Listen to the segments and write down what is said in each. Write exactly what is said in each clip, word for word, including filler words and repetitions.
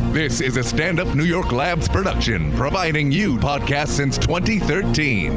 This is a Stand Up New York Labs production, providing you podcasts since twenty thirteen.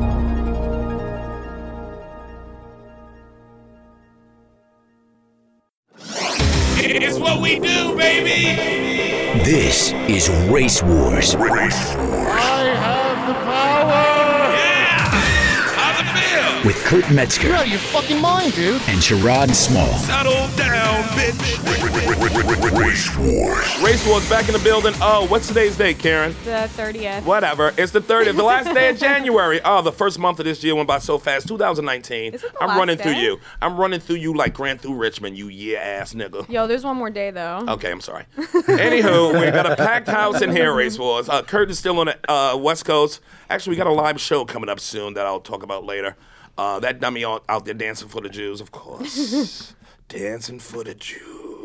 It's what we do, baby! This is Race Wars. Race Wars. I have the power! Yeah! How's it feel? With Kurt Metzger. You're out of your fucking mind, dude. And Sherrod Small. Settle down, bitch. Race Wars. Race Wars back in the building. Oh, what's today's date, Karen? The thirtieth. Whatever. It's the thirtieth, the last day of January. Oh, the first month of this year went by so fast. two thousand nineteen. Is it the I'm last running day? through you. I'm running through you like Grand Through Richmond, you yeah-ass nigga. Yo, there's one more day, though. Okay, I'm sorry. Anywho, we got a packed house in here, Race Wars. Uh, Kurt is still on the uh, West Coast. Actually, we got a live show coming up soon that I'll talk about later. Uh, that dummy out, out there dancing for the Jews, of course. Dancing for the Jews.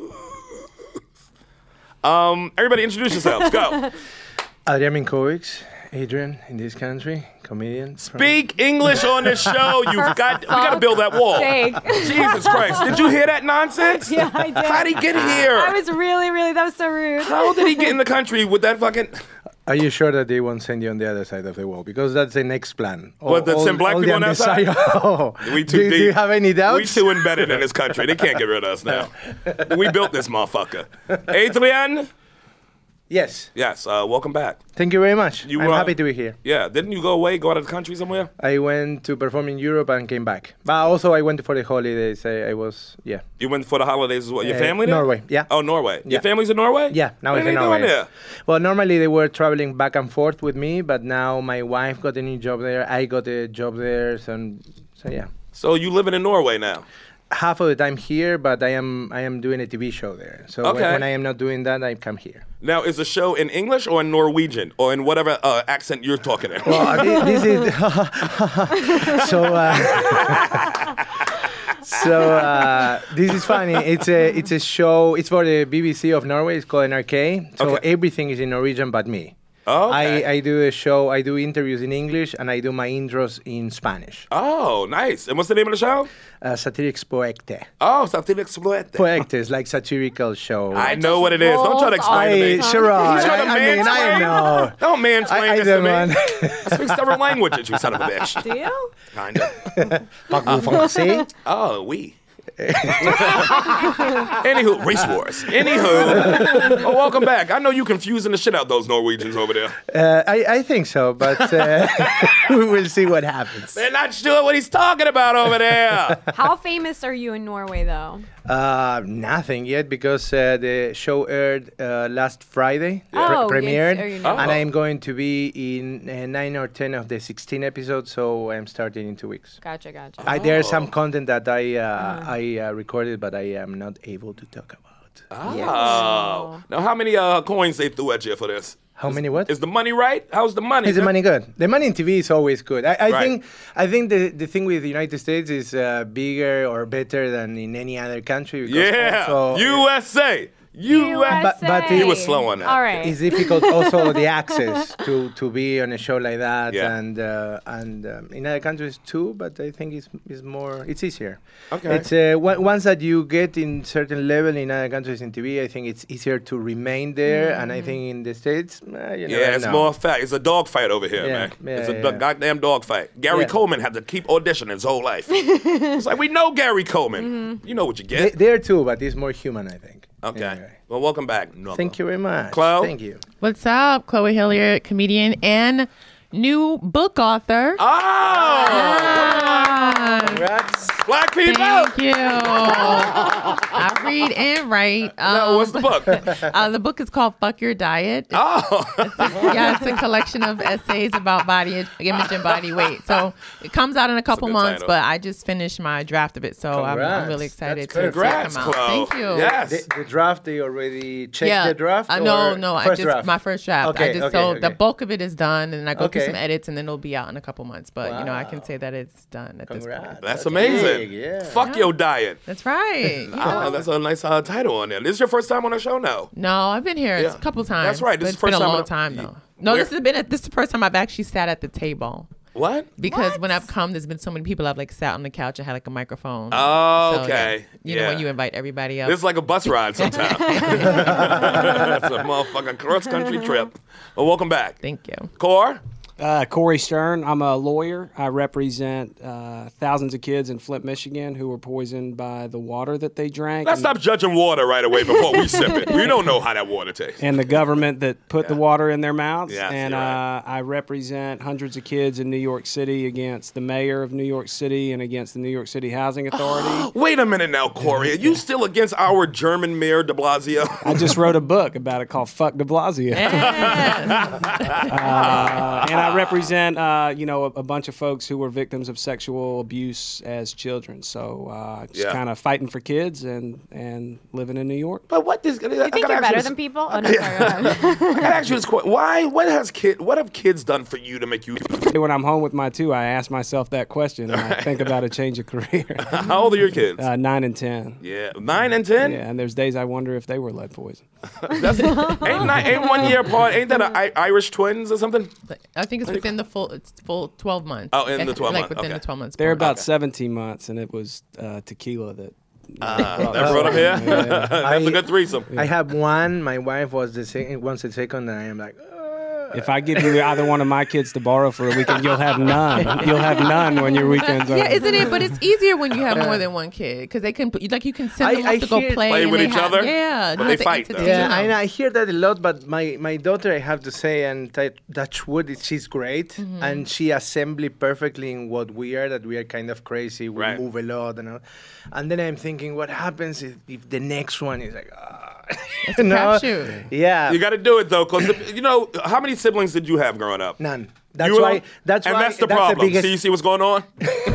Um, everybody introduce yourselves. Go. Adrian Minkovic, Adrian in this country, comedian. Speak English on this show. You've got, we got to build that wall. Sake. Jesus Christ. Did you hear that nonsense? Yeah, I did. How'd he get here? I was really, really, that was so rude. How did he get in the country with that fucking... Are you sure that they won't send you on the other side of the wall? Because that's the next plan. What, they'll send black all people the on that side? oh. We too do, do you deep. have any doubts? We too embedded in this country. They can't get rid of us now. We built this motherfucker. Adrian? Yes. Yes, uh, welcome back. Thank you very much. You, I'm uh, happy to be here. Yeah, didn't you go away, go out of the country somewhere? I went to perform in Europe and came back. But also I went for the holidays. I, I was, yeah. You went for the holidays as well. Your Uh, family there? Norway, yeah. Oh, Norway. Yeah. Your family's in Norway? Yeah, now what it's are in they Norway. doing there? Well, normally they were traveling back and forth with me, but now my wife got a new job there. I got a job there, so, so yeah. So you living in Norway now? Half of the time here, but I am I am doing a T V show there. So when, Okay. when I am not doing that, I come here. Now, is the show in English or in Norwegian or in whatever uh, accent you're talking in? Well, this, this is so. Uh, so uh, this is funny. It's a it's a show. It's for the B B C of Norway. It's called N R K. So Okay. everything is in Norwegian but me. Oh, okay. I, I do a show. I do interviews in English and I do my intros in Spanish. Oh, nice. And what's the name of the show? Uh, Satirics Poekte. Oh, Satiric Exploite. Poekte is like satirical show. I know what it is. Don't try to explain to me. I, Sherrod, You trying I, to I mean, I mansplain? know. Don't mansplain I, I this don't to me. want. I speak several languages, you son of a bitch. Do you? Kind of. Parlez-vous français? Oh, oui. Anywho, Race Wars. Anywho, oh, welcome back. I know you confusing the shit out those Norwegians over there. Uh, I, I think so, but uh, we will see what happens. They're not sure what he's talking about over there. How famous are you in Norway, though? Uh, nothing yet because uh, the show aired uh, last Friday, Yeah. pre- Oh, premiered, it's- oh, you know. and Oh. I'm going to be in uh, nine or ten of the sixteen episodes, so I'm starting in two weeks. Gotcha, gotcha. I, there's some content that I uh, I uh, recorded, but I am not able to talk about. Oh. Now, how many uh, coins they threw at you for this? How many what? Is the money right? How's the money? Is the money good? The money in T V is always good. I, I Right. think I think the, the thing with the United States is uh, bigger or better than in any other country. Because Yeah. also U S A. U S. But- but He was slow on that. All right. it's difficult also the access to, to be on a show like that Yeah. and uh, and um, in other countries too. But I think it's, it's more it's easier. Okay. It's uh, w- once that you get in certain level in other countries in T V, I think it's easier to remain there. And I think in the States, uh, you know, Yeah, it's no. more fact. It's a dog fight over here, Yeah, man. yeah, it's a yeah. do- goddamn dog fight. Gary Yeah. Coleman had to keep auditioning his whole life. It's like, we know Gary Coleman. You know what you They, get. there too, but it's more human, I think. Okay. Anyway. Well, welcome back. Nova. Thank you very much. Chloe? Thank you. What's up? Chloe Hilliard, comedian and new book author. Oh! Yes. Congrats. Black people! Thank you. I read and write. Um, No, what's the book? uh, the book is called Fuck Your Diet. Oh! Yeah, it's a collection of essays about body image and body weight. So it comes out in a couple good months, title. but I just finished my draft of it. So I'm, I'm Congrats. really excited That's to see it Congrats, come out. Chloe. Thank you. Yes. The, the draft, they already checked Yeah. the draft? Uh, no, or no. I first just draft? my first draft. Okay, I just okay, so okay. the bulk of it is done, and I go through Okay. some edits, and then it'll be out in a couple months. But you know, I can say that it's done at this Congrats. point. That's amazing. big, yeah. Fuck your diet. That's right. Ah, that's a nice uh, title on there. This is your first time on the show now. No, I've been here Yeah. a couple times. That's right. This but is it's the first been a time long on- time you- though. No, where- this has been a, this is the first time I've actually sat at the table. What? Because What? when I've come, there's been so many people I've like sat on the couch and had like a microphone. Oh, So, okay. yeah. You yeah. know when you invite everybody up. This is like a bus ride sometimes. It's a motherfucking cross-country trip. Well, welcome back. Thank you. Core? Uh, Corey Stern. I'm a lawyer. I represent uh, thousands of kids in Flint, Michigan, who were poisoned by the water that they drank. Let's and, stop judging water right away before we sip it. We don't know how that water tastes. and the government that put the water in their mouths. Yes, and you're right. uh, I represent hundreds of kids in New York City against the mayor of New York City and against the New York City Housing Authority. Wait a minute now, Corey. Are you still against our German mayor de Blasio? I just wrote a book about it called Fuck de Blasio. Yes. Uh, and I represent, uh, you know, a, a bunch of folks who were victims of sexual abuse as children. So uh, just Yeah. kind of fighting for kids and, and living in New York. But what is? I You think you're better than people? Oh, no, sorry, go ahead. I gotta ask you this question. Why? What has kid? What have kids done for you to make you? When I'm home with my two, I ask myself that question and I think about a change of career. How old are your kids? Uh, nine and ten. yeah, nine and ten. Yeah, and there's days I wonder if they were lead poison. That's, ain't, nine, ain't one year apart. Ain't that a, I, Irish twins or something? But I think it's within the full it's full twelve months. Oh, in the twelve like months, within okay. the twelve months. They're part. about seventeen months, and it was uh, tequila that. Uh, that brought them here. That's I- a good threesome. I have one. My wife was the second. Wants the second, and I am like, If I give you either one of my kids to borrow for a weekend, you'll have none. You'll have none when your weekend's over. Yeah, isn't it? But it's easier when you have more than one kid because they can put like you can send I- them I off to go hear- play, Play and with they each have- other? Yeah, But not they the fight, though. entertainment. yeah, and I hear that a lot. But my, my daughter, I have to say, and t- touch wood, is- she's great, Mm-hmm. and she assembly perfectly in what we are. That we are kind of crazy. We Right. move a lot, and all. And then I'm thinking, what happens if, if the next one is like, ah, It's a you know? crapshoot. Yeah, You got to do it though, because you know how many siblings did you have growing up? none. That's You why. don't- That's and why. that's the problem. biggest- See, you see what's going on?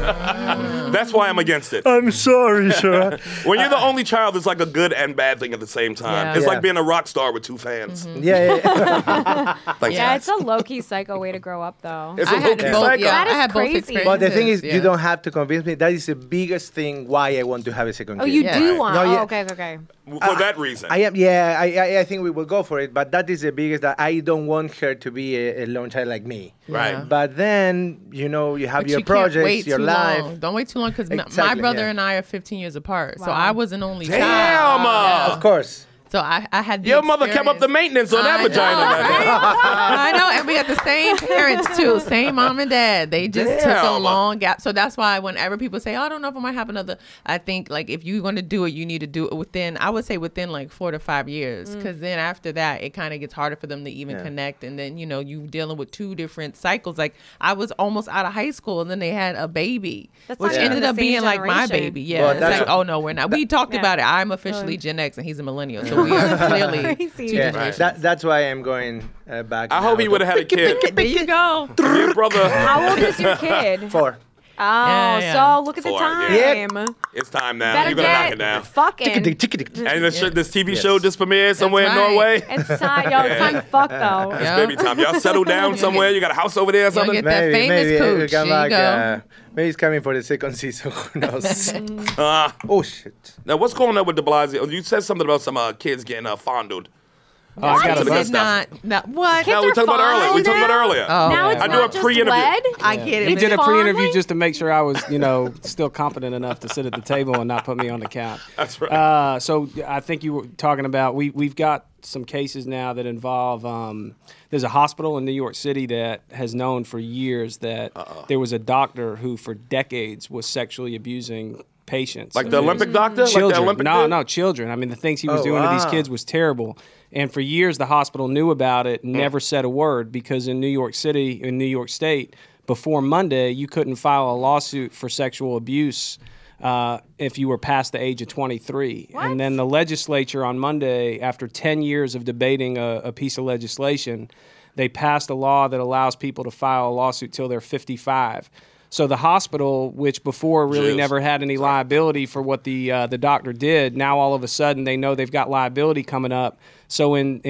That's why I'm against it. I'm sorry, sir. When you're the only child, it's like a good and bad thing at the same time. Yeah. It's Yeah. like being a rock star with two fans. yeah, yeah, yeah. Thanks, Yeah, guys. it's a low-key psycho way to grow up, though. It's I a had low-key both. cycle. Yeah, That I is had both crazy. experiences. But the thing is, yeah. you don't have to convince me. That is the biggest thing why I want to have a second Oh, kid. you Yeah. do want? No, oh, yeah. okay, okay, okay. For that reason. I am, yeah, I, I, I think we will go for it. But that is the biggest. That I don't want her to be a, a lone child like me. Right. Yeah. But then, you know, you have But your you can't projects, wait your too life. long. Don't wait too long because my Exactly, brother yeah. and I are fifteen years apart, so Wow. I was an only Damn, child. uh, Of course. So I, I had the Your mother kept up the experience. maintenance on that I vagina. know, goddamn. right? I know, and we had the same parents too, same mom and dad. They just took a Damn. long gap. So that's why whenever people say, "Oh, I don't know if I might have another," I think like if you're going to do it, you need to do it within. I would say within like four to five years, because then after that, it kind of gets harder for them to even Yeah. connect. And then you know you dealing with two different cycles. Like I was almost out of high school, and then they had a baby, That's which not even ended the up same being like my generation. baby. Yeah, Well, it's that's like what- oh no, we're not. We talked Yeah. about it. I'm officially Gen X, and he's a millennial, so we are clearly. Crazy. two Yeah, generations. that, that's why I'm going uh, back. I hope now he would have had a kid. There you go. Your brother. How old is your kid? Four. Oh, Yeah, yeah. so look at the Four, time. yeah. It's time now. Better You're going to knock it get down. fucking. And this, sh- this T V show just premiered somewhere in right. Norway. It's time, yo. It's time to fuck though. It's Yeah. baby time. Y'all settle down somewhere. You got a house over there or You'll something? get that Maybe, famous maybe cooch. he'll come There you back. go. Uh, maybe he's coming for the second season. Who knows? Uh, Oh shit! now, what's going on with de Blasio? You said something about some uh, kids getting uh, fondled. Oh, I got Some a of the Did good stuff. not, not what? No, we are talked about earlier. We fondled talked about now? earlier. Oh, Now yeah. it's I do not a just pre-interview. lead. I get it. We It's did a pre-interview fondling? just to make sure I was, you know, still competent enough to sit at the table and not put me on the couch. That's right. Uh, so I think you were talking about we we've got some cases now that involve. Um, there's a hospital in New York City that has known for years that Uh-oh. there was a doctor who for decades was sexually abusing patients. Like the Olympic doctor? Like Children. the Olympic no, dude? no, children. I mean, the things he was Oh, doing to these wow. kids was terrible. And for years, the hospital knew about it, and never said a word because in New York City, in New York State, before Monday, you couldn't file a lawsuit for sexual abuse uh, if you were past the age of twenty-three. What? And then the legislature on Monday, after ten years of debating a, a piece of legislation, they passed a law that allows people to file a lawsuit till they're fifty-five. So the hospital, which before really Jeez. never had any liability for what the uh, the doctor did, now all of a sudden they know they've got liability coming up. So in in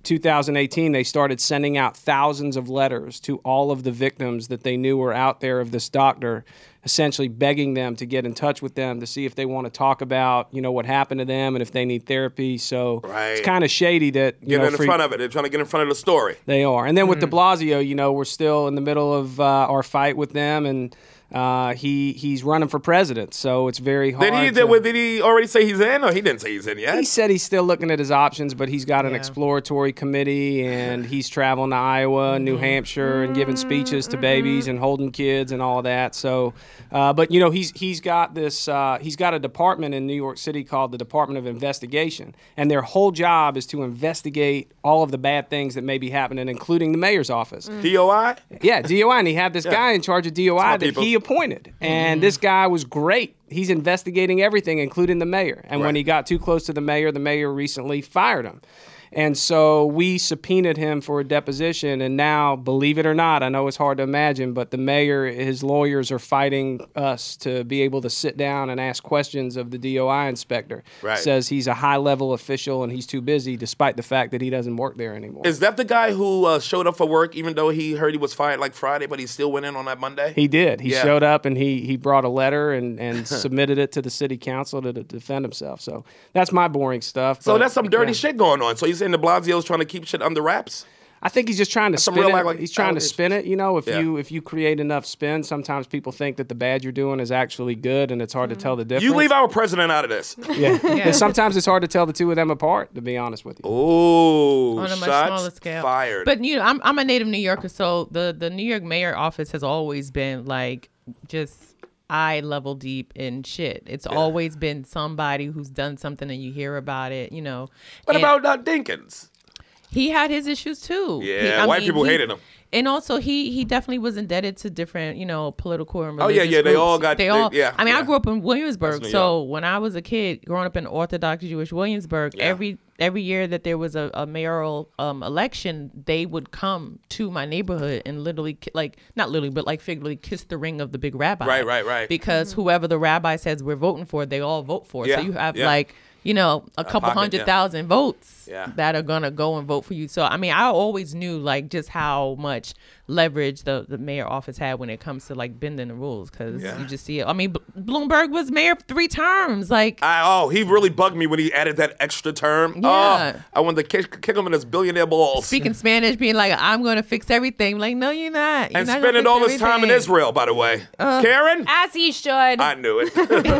two thousand eighteen, they started sending out thousands of letters to all of the victims that they knew were out there of this doctor, essentially begging them to get in touch with them to see if they want to talk about, you know, what happened to them and if they need therapy. So Right. it's kind of shady that, you Get know, in for- front of it. They're trying to get in front of the story. they are. And then with de Blasio, you know, we're still in the middle of uh, our fight with them, and uh, he he's running for president. So it's very hard. Did he, to- did, did he already say he's in, or he didn't say he's in yet? He said he's still looking at his options, but he's got an Yeah. exploratory committee, and he's traveling to Iowa and New Hampshire and giving speeches to babies and holding kids and all that. So, uh, but you know, he's he's got this. Uh, he's got a department in New York City called the Department of Investigation, and their whole job is to investigate all of the bad things that may be happening, including the mayor's office. D O I? Yeah, D O I, and he had this guy in charge of D O I Smart that people. he appointed, and this guy was great. He's investigating everything, including the mayor. And when Right. he got too close to the mayor, the mayor recently fired him. And so we subpoenaed him for a deposition, and now, believe it or not, I know it's hard to imagine, but the mayor, his lawyers are fighting us to be able to sit down and ask questions of the D O I inspector. Right. Says he's a high-level official and he's too busy, despite the fact that he doesn't work there anymore. Is that the guy who uh, showed up for work even though he heard he was fired like Friday, but he still went in on that Monday? He did. He Yeah. showed up and he he brought a letter and, and submitted it to the city council to, to defend himself. So that's my boring stuff. So but, that's some dirty yeah. shit going on. So you're saying de Blasio's trying to keep shit under wraps? I think he's just trying to some spin real it. like- He's trying to allegations. spin it. You know, if Yeah. you if you create enough spin, sometimes people think that the bad you're doing is actually good, and it's hard to tell the difference. You leave our president out of this. yeah. And sometimes it's hard to tell the two of them apart. To be honest with you. Ooh, On a much shots smaller scale. fired. But you know, I'm I'm a native New Yorker, so the the New York mayor office has always been like just eye level deep in shit. It's always been somebody who's done something and you hear about it, you know. what And about uh, Dinkins? he had his issues too. Yeah, He- I white mean, people he- hated him. And also, he he definitely was indebted to different, you know, political and Oh, yeah, religious yeah, they groups. all got- They they- all. yeah, I mean, I yeah. grew up in Williamsburg, That's New so when I was a kid, growing up in Orthodox Jewish Williamsburg, Yeah. every every year that there was a, a mayoral um, election, they would come to my neighborhood and literally, ki- like, not literally, but like figuratively kiss the ring of the big rabbi. Right, right, right. Because whoever the rabbi says we're voting for, they all vote for. Yeah, So you have yeah. like, you know, a couple pocket, hundred yeah. thousand votes Yeah. that are gonna go and vote for you. So I mean, I always knew like just how much leverage the, the mayor office had when it comes to like bending the rules, because Yeah. you just see it. I mean, B- Bloomberg was mayor for three terms. Like, I, oh, he really bugged me when he added that extra term. Yeah. Oh, I wanted to kick, kick him in his billionaire balls. speaking Spanish, being like, "I'm gonna fix everything." Like, no, you're not. You're and not gonna spending fix all his time in everything. Israel, by the way. Karen? As he should. I knew it.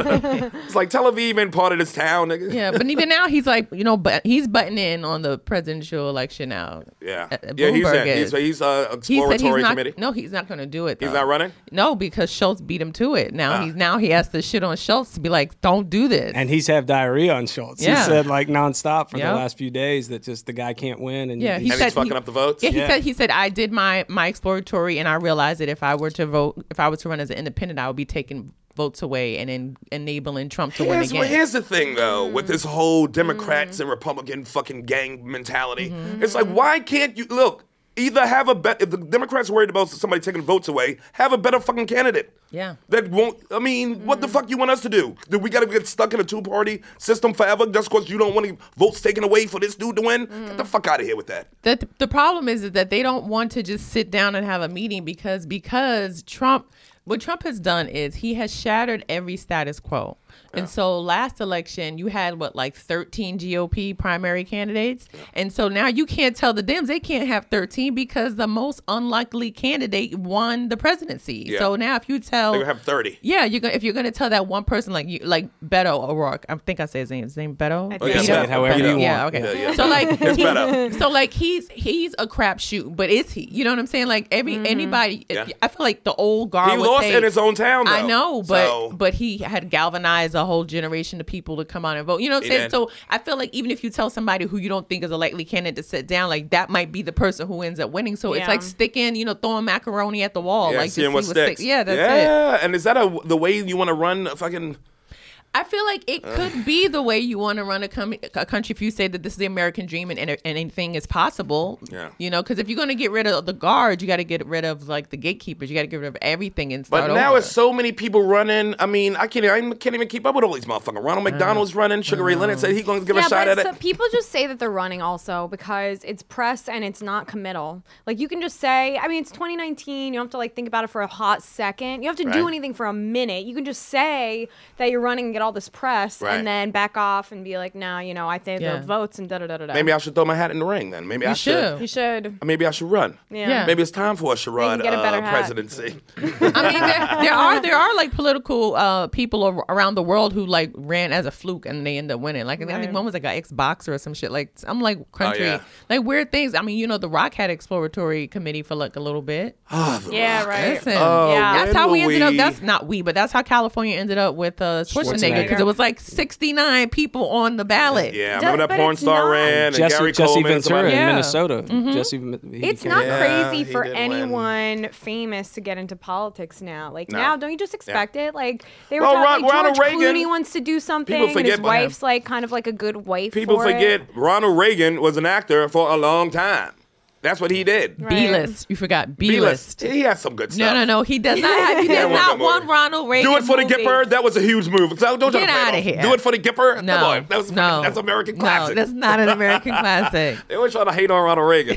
It's like Tel Aviv ain't part of this town, nigga. Yeah, but even now he's like, you know, but he's butting in on the presidential election now. Yeah. Uh, Yeah, he's Bloomberg in. He's, is. he's uh, He said exploratory he's not. committee. No, he's not going to do it. He's though. not running? No, because Schultz beat him to it. Now Ah. he's now he has to shit on Schultz to be like, "Don't do this." And he's had diarrhea on Schultz. Yeah. He said like nonstop for Yep. the last few days that just the guy can't win. And Yeah, he's- he And said he's fucking he- up the votes? Yeah, he Yeah. said he said I did my my exploratory, and I realized that if I were to vote, if I was to run as an independent, I would be taking votes away and en- enabling Trump to win Here's, again. well, here's the thing, though, with this whole Democrats Mm-hmm. and Republican fucking gang mentality. It's like, why can't you look? Either have a bet if the Democrats are worried about somebody taking votes away, have a better fucking candidate. Yeah. That won't. I mean, what the fuck you want us to do? Do we got to get stuck in a two-party system forever just because you don't want any votes taken away for this dude to win? Get the fuck out of here with that. The the problem is, is that they don't want to just sit down and have a meeting because because Trump, what Trump has done is he has shattered every status quo. And so last election, you had what, like thirteen G O P primary candidates. And so now you can't tell the Dems they can't have thirteen because the most unlikely candidate won the presidency. Yeah. So now if you tell, They're gonna have thirty. yeah, you're gonna if you're gonna tell that one person like you like Beto O'Rourke, I think I say his name. His name Beto. I Oh, yeah, think say so. it however Beto. you Yeah, want. okay. Yeah, yeah. So like, It's he- Beto. so like he's he's a crapshoot, but is he? You know what I'm saying? Like every anybody, Yeah. I feel like the old guard He would lost say, in his own town, though. I know, but So- but he had galvanized a whole generation of people to come out and vote. You know what I'm He saying? did. So I feel like even if you tell somebody who you don't think is a likely candidate to sit down, like that might be the person who ends up winning. So it's Yeah. like sticking, you know, throwing macaroni at the wall, Yeah, like to seeing see what what sticks. sticks. Yeah, that's it. yeah, and is that a, the way you want to run a fucking? I feel like it could be the way you want to run a, com- a country if you say that this is the American dream and, and anything is possible. Yeah. You know, because if you're going to get rid of the guards, you got to get rid of like the gatekeepers. You got to get rid of everything and start But now over. it's so many people running. I mean, I can't, I can't even keep up with all these motherfuckers. Ronald McDonald's running. Sugar Ray Leonard said he's going to give yeah, a shot but at so it. people just say that they're running also because it's press and it's not committal. Like you can just say, I mean, it's twenty nineteen. You don't have to like think about it for a hot second. You don't have to Right. do anything for a minute. You can just say that you're running and get all this press Right. and then back off and be like, nah, you know, I think Yeah. the votes and da da da da da. Maybe I should throw my hat in the ring then. Maybe I You should. You should. Maybe I should run. Yeah. Yeah. Maybe it's time for a charade get a better uh, hat. presidency. I mean, there, there are there are like political uh, people ar- around the world who like ran as a fluke and they end up winning. Like I think Right. one was like an ex-boxer or some shit. Like I'm like country, yeah. like weird things. I mean, you know, The Rock had exploratory committee for like a little bit. Yeah, right. Listen, Oh, Yeah. that's how we when ended up. we- That's not we, but that's how California ended up with uh, Schwarzenegger because it was like sixty-nine people on the ballot. Yeah, Does- remember that but porn it's star not- ran and Jesse, Gary Jesse Coleman. Ventura somebody- in Yeah. Minnesota. Mm-hmm. Jesse, he It's became- not Yeah, crazy he for did win. anyone famous to get into politics now. Like No. now, don't you just expect it? Like they were Well, talking, Ron- like Ronald George Reagan- Clooney wants to do something, People and forget his about him. wife's like kind of like a good wife. People for forget it. Ronald Reagan was an actor for a long time. That's what he did. Right. B-list. You forgot B-list. B-list. He has some good stuff. No, no, no. He does not have. He Yeah, does one not good one movie. Ronald Reagan. Do it for the movie. Gipper. That was a huge move. So don't try Get to play it outta off. here. Do it for the Gipper. No, Come on. That was no, that's American No, classic. that's not an American classic. They always try to hate on Ronald Reagan.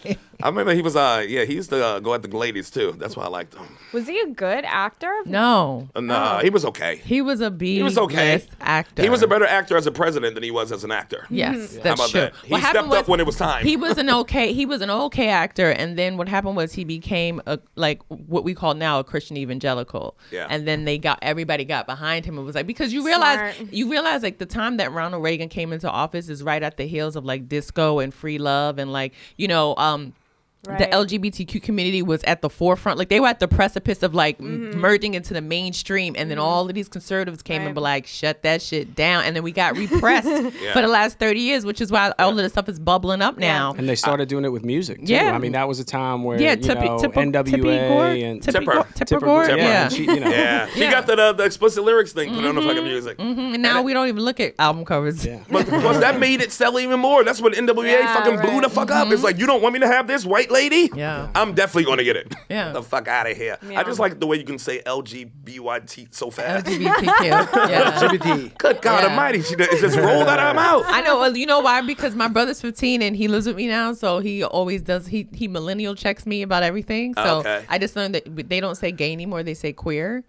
I remember he was, uh, yeah, he used to uh, go at the ladies too. That's why I liked him. Was he a good actor? No, Uh, nah, he was okay. he was a B. He was okay. list actor. He was a better actor as a president than he was as an actor. Yes, Mm-hmm. that's How about true. that? He What happened stepped up when it was time. He was an okay. He was an okay actor, and then what happened was he became a like what we call now a Christian evangelical. Yeah. And then they got everybody got behind him. It was like because you realize Smart. you realize like the time that Ronald Reagan came into office is right at the heels of like disco and free love and like you know um. Right. The L G B T Q community was at the forefront. Like they were at the precipice of like m- merging into the mainstream. And then all of these conservatives came Right. and were like, shut that shit down. And then we got repressed for the last thirty years, which is why all of this stuff is bubbling up now. And they started doing it with music, too. Yeah. I mean, that was a time where, Yeah, you Tippi, know, Tippi, N W A Tippi Gore, and... Tippi Tipper. Gore, Tipper Tipper Gore, Gore, yeah. and she, you know, yeah. She Yeah. got the, uh, the explicit lyrics thing put on the fucking music. Mhm, And now we don't even look at album covers. Yeah. But plus, that made it sell even more. That's what N W A Yeah, fucking blew right. the fuck up. It's like, you don't want me to have this, white lady? Yeah. I'm definitely going to get it. Yeah. The fuck out of here. Yeah. I just like the way you can say L G B Y T so fast. L G B T Q. Yeah. G B T. Good God Yeah. almighty. She it just rolled out of her mouth. I know. Well, you know why? Because my brother's fifteen and he lives with me now, so he always does. He he millennial checks me about everything. So Okay. I just learned that they don't say gay anymore; they say queer.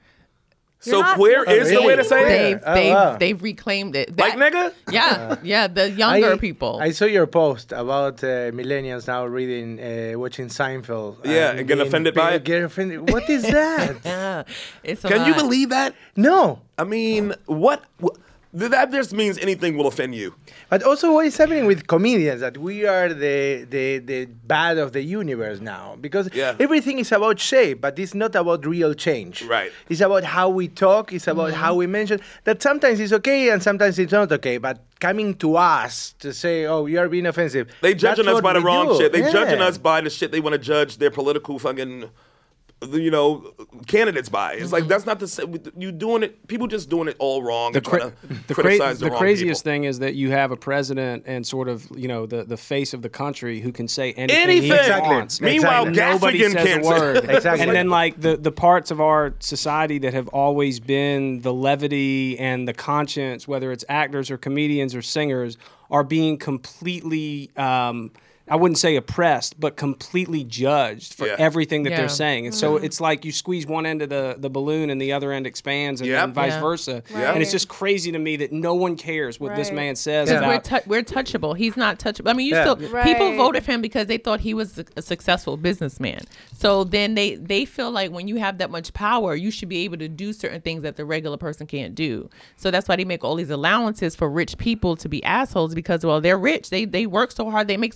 So not queer supposed is to the say way to say it? They've Oh, they've wow. they've reclaimed it. Like That- nigga? Yeah, yeah. The younger I- people. I saw your post about uh, millennials now reading, uh, watching Seinfeld. Yeah, and getting offended by it? Get offended. What is that? yeah, it's a Can you lot. believe that? No. I mean, what? what that just means anything will offend you. But also, what is happening with comedians that we are the the, the bad of the universe now because Yeah. everything is about shape, but it's not about real change. Right. It's about how we talk. It's about how we mention that sometimes it's okay and sometimes it's not okay. But coming to us to say, "Oh, you are being offensive," They judging that's us by what the we wrong do. shit. They Yeah. judging us by the shit they want to judge their political fucking, you know, candidates by. It's like that's not the same. You doing it. People just doing it all wrong. The, and trying cra- to the, cra- criticize the, the wrong craziest people. thing is that you have a president and sort of, you know, the, the face of the country who can say anything, Anything. he Exactly. wants. Meanwhile, And nobody Gaffigan says can't a say- word. Exactly. And then, like, the, the parts of our society that have always been the levity and the conscience, whether it's actors or comedians or singers, are being completely... Um, I wouldn't say oppressed, but completely judged for Yeah. everything that Yeah. they're saying. And so it's like you squeeze one end of the, the balloon and the other end expands and Yep. then vice Yeah. versa. Yeah. And it's just crazy to me that no one cares what this Right. man says Yeah. We're, about tou- we're touchable. He's not touchable. I mean, you Yeah. still Right. people voted for him because they thought he was a, a successful businessman. So then they they feel like when you have that much power, you should be able to do certain things that the regular person can't do. So that's why they make all these allowances for rich people to be assholes because well, they're rich. They they work so hard. They make so much money.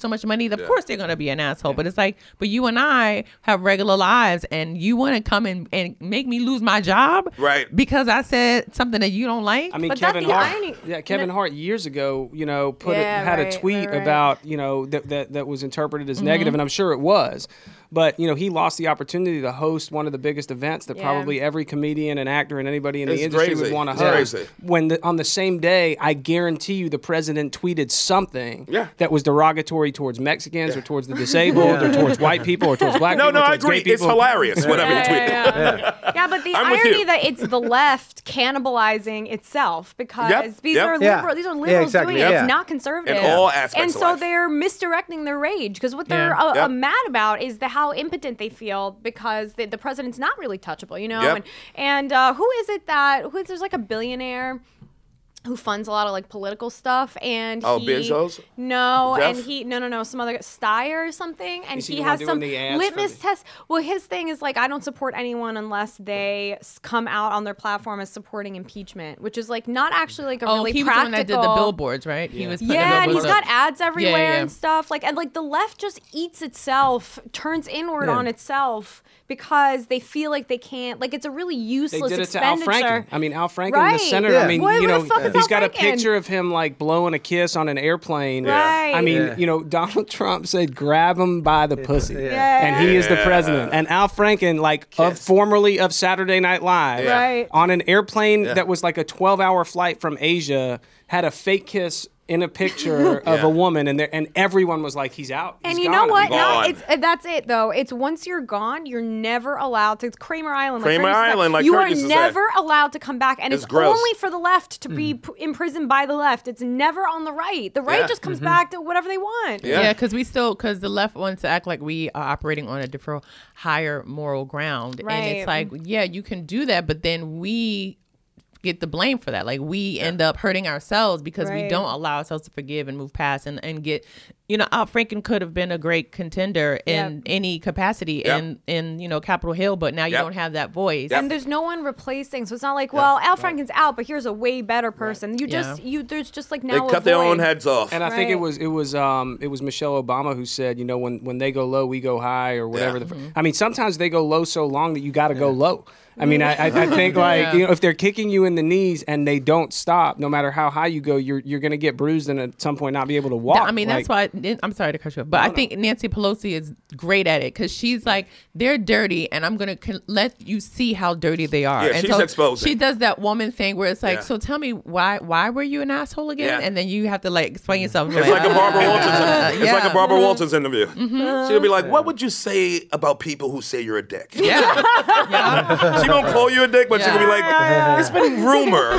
money. Of course they're going to be an asshole. Yeah. But it's like, but you and I have regular lives, and you want to come and, and make me lose my job, right? Because I said something that you don't like. I mean, but Kevin Hart. irony. Yeah, Kevin no. Hart years ago, you know, put yeah, it, had right, a tweet right, right. about, you know, that that that was interpreted as mm-hmm. negative, and I'm sure it was. But, you know, he lost the opportunity to host one of the biggest events that yeah. probably every comedian and actor and anybody in it's the industry crazy. would want to It's host. crazy. When the, on the same day, I guarantee you the president tweeted something yeah. that was derogatory towards Mexicans yeah. or towards the disabled yeah. or towards white people or towards black no, people. No, no, I agree. agree. It's hilarious, yeah. whatever yeah, you tweet. Yeah, yeah. yeah. yeah, but the I'm with irony you. that it's the left cannibalizing itself because Yep, these yep. are Yeah. liberal, these are liberals Yeah, exactly, doing it. yeah. It's not conservative. In all aspects And of so life. they're misdirecting their rage because what they're Yeah. uh, Yep. uh, mad about is the how impotent they feel because the, the president's not really touchable, you know. Yep. And and uh, who is it that who there's like a billionaire who funds a lot of like political stuff and Oh, he, Bezos? No, Jeff? and he no no no some other Steyer or something, and Is he he the one has doing some the ads for litmus the- test. Well, his thing is like I don't support anyone unless they s- come out on their platform as supporting impeachment, which is like not actually like a oh, really he was practical. the one that did the billboards, right? He was putting Yeah, and he's billboards got up. ads everywhere yeah, yeah. and stuff. Like and like the left just eats itself, turns inward Yeah. on itself because they feel like they can't. Like it's a really They useless did it to Al expenditure. Franken. I mean, Al Franken, Right. the senator. Yeah. I mean, What- you what know, the fuck is he's Al got a Franken? picture of him like blowing a kiss on an airplane. Right. I mean, Yeah. you know, Donald Trump said, "Grab him by the pussy," Yeah. and he is the Yeah. president. And Al Franken, like of formerly of Saturday Night Live, Yeah. Right. on an airplane Yeah. that was like a twelve-hour flight from Asia, had a fake kiss in a picture of Yeah. a woman, and there, and everyone was like, "He's out." And He's you gone. know what? Gone. Now it's uh, that's it though. It's once you're gone, you're never allowed to. It's Kramer Island. Kramer Curtis said. Island, like you Kurt are used to say. never allowed to come back, and It's it's, gross. only for the left to be p- imprisoned by the left. It's never on the right. The right Yeah. just comes back to whatever they want. Yeah. Yeah, because we still, because the left wants to act like we are operating on a different, higher moral ground. And Right. it's like, yeah, you can do that, but then we get the blame for that. Like we end up hurting ourselves because we Right. don't allow ourselves to forgive and move past and, and get, you know, Al Franken could have been a great contender in Yep. any capacity Yep. in, in, you know, Capitol Hill, but now you Yep. don't have that voice. And there's no one replacing, so it's not like, well, Al Franken's out, but here's a way better person. You Yeah. just, you, there's just like They now. a cut their own void. heads off. And I think it Right. was it was um it was Michelle Obama who said, you know, when when they go low, we go high, or whatever. Yeah. The, I mean, sometimes they go low so long that you got to go low. I mean, I, I, I think like Yeah. you know, if they're kicking you in the knees and they don't stop, no matter how high you go, you're you're gonna get bruised and at some point not be able to walk. I mean, that's Like, why I'm sorry to cut you off, but I think Nancy Pelosi is great at it because she's like, they're dirty, and I'm gonna con- let you see how dirty they are. Yeah, and she's so exposing. She does that woman thing where it's like, Yeah. so tell me why why were you an asshole again? Yeah. And then you have to like explain yourself. It's like a Barbara Walters. It's like a yeah. Barbara Walters interview. She'll be like, "What would you say about people who say you're a dick?" Yeah, yeah, She don't call you a dick, but Yeah. she'll be like, "It's been rumor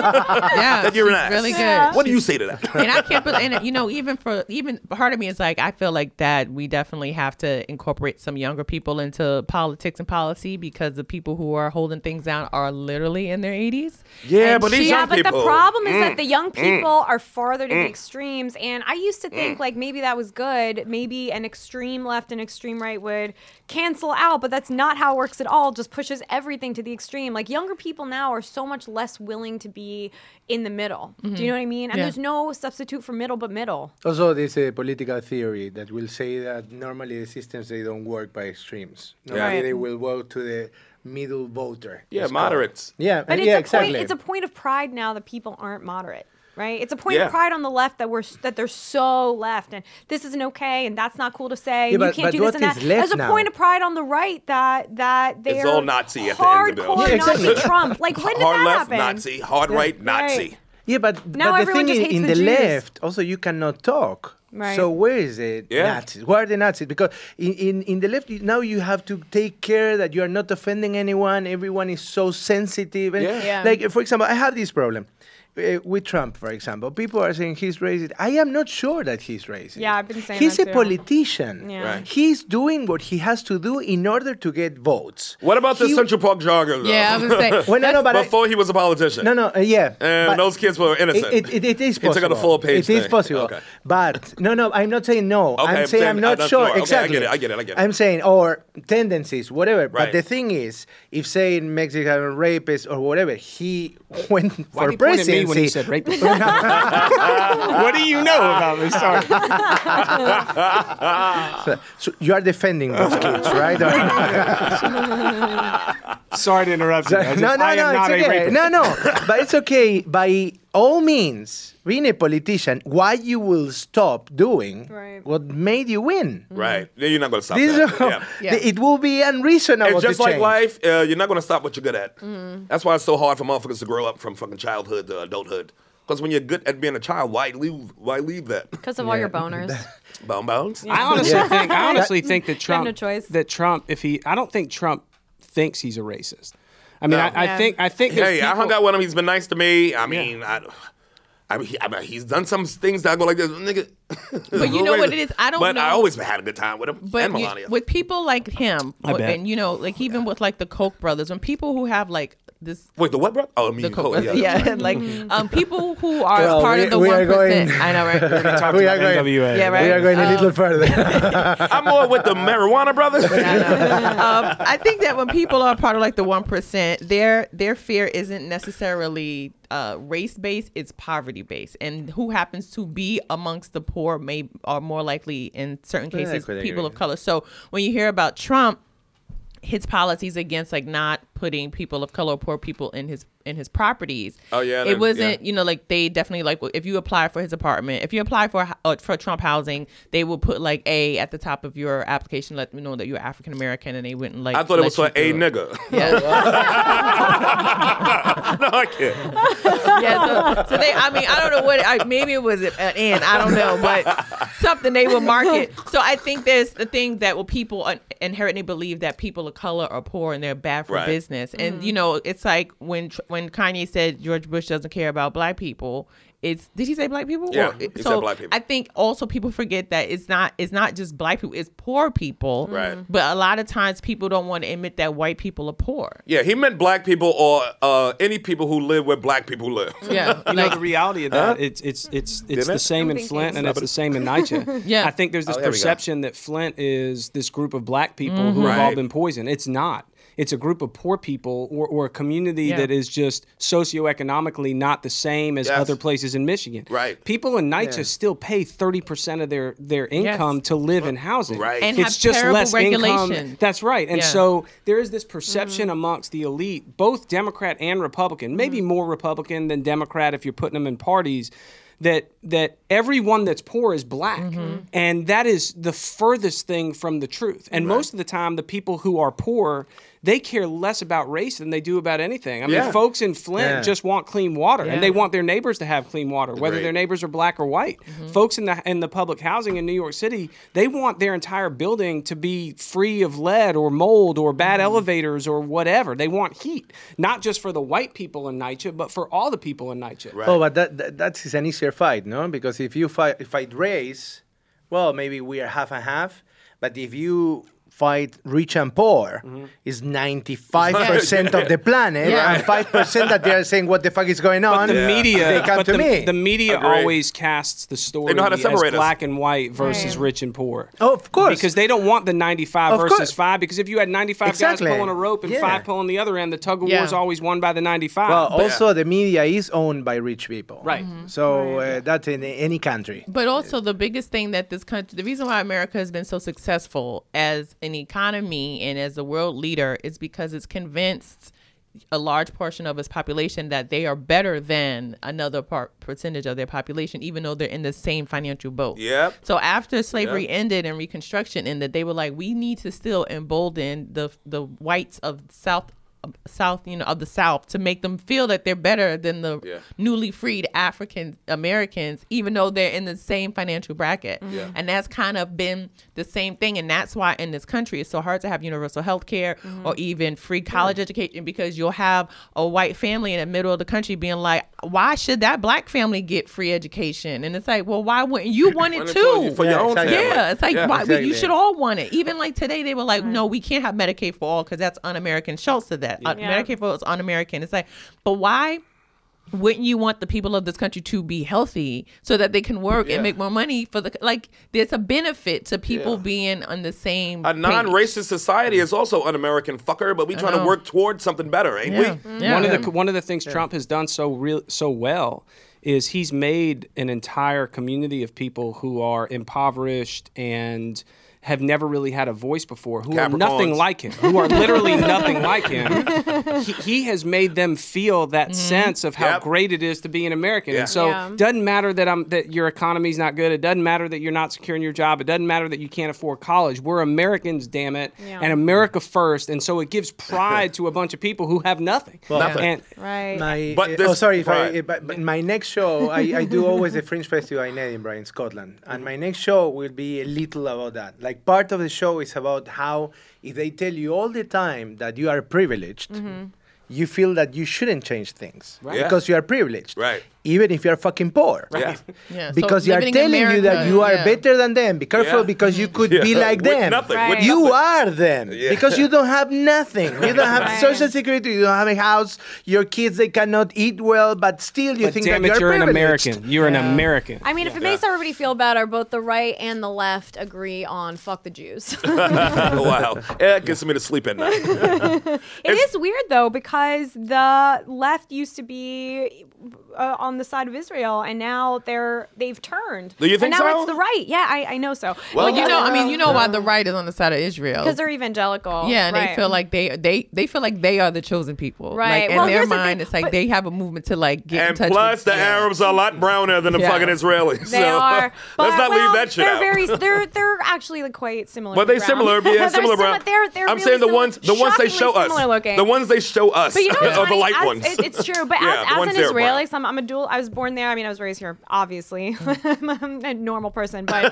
yeah. that you're an she's ass." really good. What do you say to that? And I can't believe, and you know, even for even part of me is like, I feel like that we definitely have to incorporate some younger people into politics and policy because the people who are holding things down are literally in their eighties. Yeah, And but these she- Yeah, young but people. the problem is Mm, that the young people are farther to Mm. the extremes, and I used to think like maybe that was good. Maybe an extreme left and extreme right would cancel out, but that's not how it works at all. It just pushes everything to the extreme. Like younger people now are so much less willing to be in the middle. Do you know what I mean? And Yeah. there's no substitute for middle but middle. Also, there's a political theory that will say that normally the systems they don't work by extremes. Normally Right. they will work to the middle voter. Yeah, it's called. moderates. Yeah, But uh, it's yeah, a exactly. point. It's a point of pride now that people aren't moderate. Right, it's a point Yeah. of pride on the left that we're s- that they're so left, and this isn't okay, and that's not cool to say. Yeah, and you but- can't but do this what and that. is left There's a now? point of pride on the right that that they're all Nazi at the end of the bill. hardcore Yeah, exactly. Nazi Trump. Like when did Hard that left happen? Nazi, hard right Nazi. Right. Yeah, but, Now but the everyone thing just in, hates in the the, Jews. left, also you cannot talk. Right. So where is it Yeah. Nazis? Where are the Nazis? Because in, in, in the left, you, now you have to take care that you are not offending anyone. Everyone is so sensitive. And Yeah. Yeah. Like, for example, I have this problem. Uh, with Trump, for example, people are saying he's racist. I am not sure that he's racist. Yeah, I've been saying he's that a too. politician. Yeah. Right. He's doing what he has to do in order to get votes. What about the He- Central Park jogger? Though? Yeah, I was gonna say. Well, no, no, but I- Before he was a politician. no, no, uh, yeah. And but- those kids were innocent. It, it, it is He took possible. out a full page It is thing. possible. Okay. But no, no, I'm not saying no. Okay, I'm I'm saying saying I'm not I'm not sure. sure. Okay, I Exactly. get it, I get it, I get it. I'm saying or tendencies, whatever. Right. But the thing is, if say in Mexican rapist or whatever, he went Why for he pointed at me president. when he said rapist. What do you know about this? Sorry. So, so you are defending those kids, right? Sorry to interrupt you. I just, no, no, I am no, not it's a okay. rapist. No, no, but it's okay. By all means, being a politician, why you will stop doing Right. what made you win? Right. Then you're not going to stop This that. is- Yeah. Yeah. It will be unreasonable It's just to like change. life. Uh, you're not going to stop what you're good at. That's why it's so hard for motherfuckers to grow up from fucking childhood to adulthood. Because when you're good at being a child, why leave? Why leave that? Because of all your boners. Bone bones. I honestly think I honestly think that have Trump no choice. that Trump if he I don't think Trump thinks he's a racist. I mean No. I, I Yeah. think I think there's Hey, I people- hung out with him. He's been nice to me. I mean, I, I mean, he, I mean, he's done some things that I go like this, nigga. But you know what it is? I don't but know. I always had a good time with him But and you- Melania. with people like him, I bet. and you know, like even with like the Koch brothers, when people who have like this Wait, the what, bro? Oh, I mean, the Cole, Koch brothers, yeah. yeah, like um, people who are Well, part we- of the we are one percent. going- I know, right? talked We about are going- N W A. Yeah, right. We are going a Um, little further. I'm more with the marijuana brothers. I know. um, I think that when people are part of like the one percent, their their fear isn't necessarily uh, race based; it's poverty based. And who happens to be amongst the poor may are more likely, in certain Yeah, I cases, could people agree. of color. So when you hear about Trump, his policies against like not putting people of color or poor people in his in his properties. Oh, yeah, it that- wasn't. yeah. You know, like they definitely like if you apply for his apartment, if you apply for uh, for Trump housing, they will put like A at the top of your application, let me know that you're African American, and they wouldn't like. I thought it was for let a you do it. nigga. Yeah, No, I can't. yeah. So, so they, I mean, I don't know what. I, maybe it was an N. I don't know, but something they will market. So I think there's the thing that well, people un- inherently believe that people of color are poor and they're bad for Right. business. And you know, it's like when Tr- when Kanye said George Bush doesn't care about black people. It's did he say black people? Yeah, Or- he said so black people. I think also people forget that it's not it's not just black people. It's poor people. Right. But a lot of times people don't want to admit that white people are poor. Yeah, he meant black people or uh, any people who live where black people live. Yeah. You know like- the reality of that. It's it's it's it's it? the same in thinking. Flint and it's the same in NYCHA. Yeah. I think there's this Oh, there we go. perception that Flint is this group of black people who have all Right. been poisoned. It's not. It's a group of poor people or, or a community Yeah. that is just socioeconomically not the same as Yes. other places in Michigan. Right. People in NYCHA still pay thirty percent of their, their income to live in housing. Right. And it's have just terrible less income. regulation. That's right. And Yeah. so there is this perception amongst the elite, both Democrat and Republican, maybe more Republican than Democrat if you're putting them in parties, that that everyone that's poor is black. And that is the furthest thing from the truth. And most of the time, the people who are poor, they care less about race than they do about anything. I mean, Yeah. folks in Flint Yeah. just want clean water, Yeah. and they want their neighbors to have clean water, whether Agreed. their neighbors are black or white. Folks in the in the public housing in New York City, they want their entire building to be free of lead or mold or bad elevators or whatever. They want heat, not just for the white people in NYCHA, but for all the people in NYCHA. Right. Oh, but that, that that's an easier fight, no? Because if you fight fight race, well, maybe we are half and half. But if you fight rich and poor, is ninety-five percent of the planet, Yeah. and five percent that they are saying, "What the fuck is going on?" But the media, they come but to the, me. the media Agreed. always casts the story know how to as separate us. black and white versus Right. rich and poor. Oh, of course. Because they don't want the ninety-five Of versus course. five. Because if you had ninety-five Exactly. guys pulling a rope and Yeah. five pulling the other end, the tug of Yeah. war is always won by the ninety-five. well, But- also the media is owned by rich people, Right. So uh, that's in any country. But also the biggest thing that this country, the reason why America has been so successful as an economy and as a world leader is because it's convinced a large portion of its population that they are better than another part percentage of their population, even though they're in the same financial boat. Yep. So after slavery Yep. ended and Reconstruction ended, they were like, we need to still embolden the the whites of South. South, you know, of the South to make them feel that they're better than the Yeah. newly freed African Americans, even though they're in the same financial bracket. Yeah. And that's kind of been the same thing. And that's why in this country it's so hard to have universal health care or even free college education, because you'll have a white family in the middle of the country being like, why should that black family get free education? And it's like, well, why wouldn't you want it Why not too? for- for your Yeah, own exactly. family. Yeah, it's like Yeah. why, Exactly. you should all want it. Even like today, they were like, "No, we can't have Medicaid for all because that's un-American." Schultz said that. Uh, Yeah. Medicaid for all is un-American. It's like, but why? wouldn't you want the people of this country to be healthy so that they can work Yeah. and make more money for the like? There's a benefit to people Yeah. being on the same. A page. non-racist society is also un-American, fucker. But we trying to know. work towards something better, ain't Yeah. we? Yeah. One of the one of the things Trump has done so real so well is he's made an entire community of people who are impoverished and have never really had a voice before, who are nothing Capricorns. like him, who are literally nothing like him. He, he has made them feel that sense of how Yep. great it is to be an American. Yeah. And so Yeah. it doesn't matter that I'm that your economy's not good. It doesn't matter that you're not securing your job. It doesn't matter that you can't afford college. We're Americans, damn it, Yeah. and America first. And so it gives pride to a bunch of people who have nothing. Nothing. And Right. My, But uh, this oh, sorry. If I, pride- uh, but, but my next show, I, I do always the Fringe Festival in Edinburgh, in Scotland, and my next show will be a little about that. Like part of the show is about how if they tell you all the time that you are privileged, you feel that you shouldn't change things Right. because you are privileged, Right. even if you are fucking poor. Yeah. Yeah, so Because they are living in telling you that America, you are yeah. better than them. Be careful Yeah. because you could Yeah. be like With them. nothing, with You nothing. are them Yeah. because you don't have nothing. You don't have Right. social security. You don't have a house. Your kids they cannot eat well, but still you but think damn that it, you're you're an privileged. American. You're an American. I mean, if it makes everybody feel better, both the right and the left agree on fuck the Jews. Wow. Yeah, it gets me to sleep at night. It is weird though because the left used to be uh, on the side of Israel, and now they're they've turned. Do you think and now so? it's the right. Yeah, I, I know so. Well, Well, you know, I mean, you know why the right is on the side of Israel. because they're evangelical. Yeah, and right. they feel like they they they feel like they are the chosen people. Right. Like in Well, their here's the mind, thing, it's like but- they have a movement to like get in And touch plus, with the yeah. Arabs are a lot browner than the Yeah. fucking Israelis. They so are. But, let's not well, leave that shit they're out. Very, they're they're actually like quite similar. But to they brown. similar, yeah, They're similar simi- brown. They're, they're I'm really saying the similar- ones, the ones they show shockingly us, similar looking. the ones they show us, But you know what's are the funny? light As- ones. it- it's true. But Yeah, as, the as ones an there are Israeli, brown. so I'm, I'm a dual. I was born there. I mean, I was raised here, obviously. I'm a normal person, but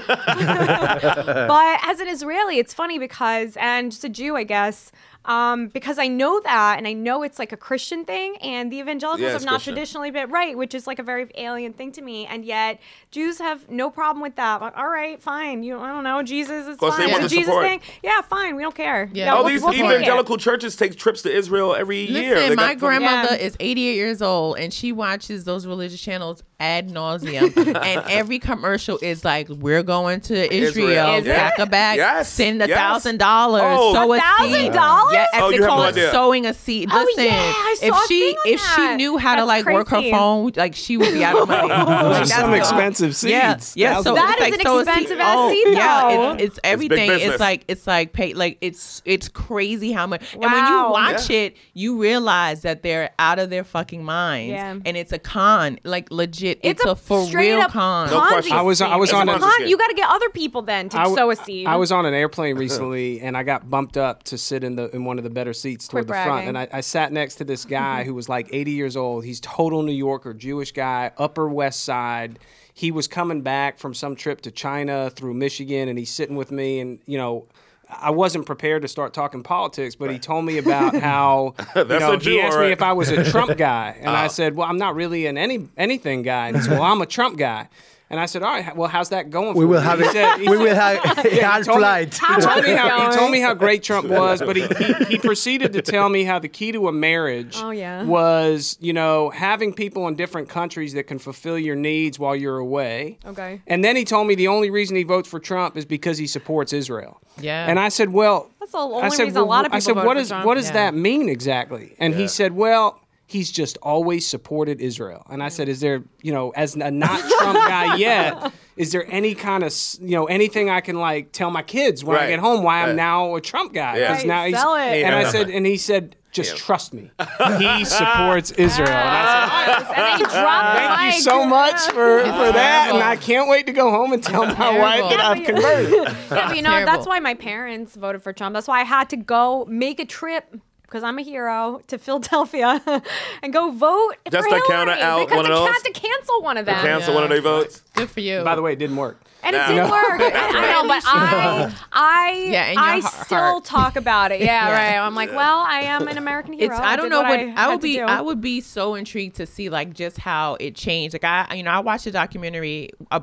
but as an Israeli, it's funny because, and just a Jew, I guess. Um, because I know that, and I know it's like a Christian thing, and the evangelicals Yeah, have it's not Christian. traditionally been right, which is like a very alien thing to me, and yet Jews have no problem with that. Like, all right, fine, you, I don't know, Jesus is Course they fine. want It's a to Jesus support. thing, yeah, fine, we don't care. Yeah. All we'll- these we'll take it. evangelical churches take trips to Israel every year. Listen, They my got- grandmother Yeah. is eighty-eight years old, and she watches those religious channels ad nauseum. And every commercial is like, "We're going to Israel, Israel. pack a bag, Yes. send a Yes. thousand dollars, Oh. sow a $1,000? seed." Yeah, Oh, they you have call no it idea. sowing a seed. Oh, Listen, yeah, I if saw a she thing on if she that. knew how to That's like work her crazy. phone, like she would be out of money. Like, Those are that's some the- expensive Yeah, seeds. yeah. So Thousands. That it's is like an sow a seed. expensive ass Oh, seed, yeah, though. it's, it's everything. business. It's like it's like pay like it's it's crazy how much. And when you Wow. watch it, you realize that they're out of their fucking minds, Yeah. and it's a con, like legit. It's, It's, a, for straight real up con. No Ponzi question. I was- I was scheme. on It's a- con- You got to get other people then to I w- sow a seed. I was on an airplane recently, and I got bumped up to sit in the in one of the better seats toward Quit the front. bragging. And I, I sat next to this guy who was like eighty years old. He's total New Yorker, Jewish guy, Upper West Side. He was coming back from some trip to China through Michigan, and he's sitting with me, and you know. I wasn't prepared to start talking politics, but he told me about how you That's know, a Jew, he asked all me right. if I was a Trump guy, and Uh. I said, "Well, I'm not really an any anything guy." And he said, "Well, I'm a Trump guy." And I said, "All right, well, how's that going?" We for will you?" have He it. said- he We said- will have a hard told me- flight. He told, me how, he going? told me how great Trump was, but he, he, he proceeded to tell me how the key to a marriage Oh, yeah. was, you know, having people in different countries that can fulfill your needs while you're away. Okay. And then he told me the only reason he votes for Trump is because he supports Israel. Yeah. And I said, well, That's the only I said, reason a lot of I people said, vote what for is Trump. what does Yeah. that mean exactly? And he said, well, he's just always supported Israel. And I said, is there, you know, as a not Trump guy yet, is there any kind of, you know, anything I can like tell my kids when I Right. get home why I'm Right. now a Trump guy? Yeah. 'Cause Right, now he's, sell it. and I Yeah. said, and he said, just Yeah. trust me. He supports Israel. And I said, all right, And then you drop the thank you mic. so much for, for that. terrible. And I can't wait to go home and tell my wife that I've converted. Yeah, but you know, Terrible. that's why my parents voted for Trump. That's why I had to go make a trip because I'm a hero to Philadelphia and go vote Just for to counter Hillary out because one of I those? had to cancel one of them. Cancel Yeah. one of their votes. Good for you. By the way, it didn't work. And it Yeah. didn't work. I, I know, but I, I, Yeah, in your I heart- still heart. talk about it. Yeah, Yeah. right. I'm like, well, I am an American hero. It's I don't did know what what I, I, had would to be do. I would be so intrigued to see like just how it changed. Like I you know I watched a documentary about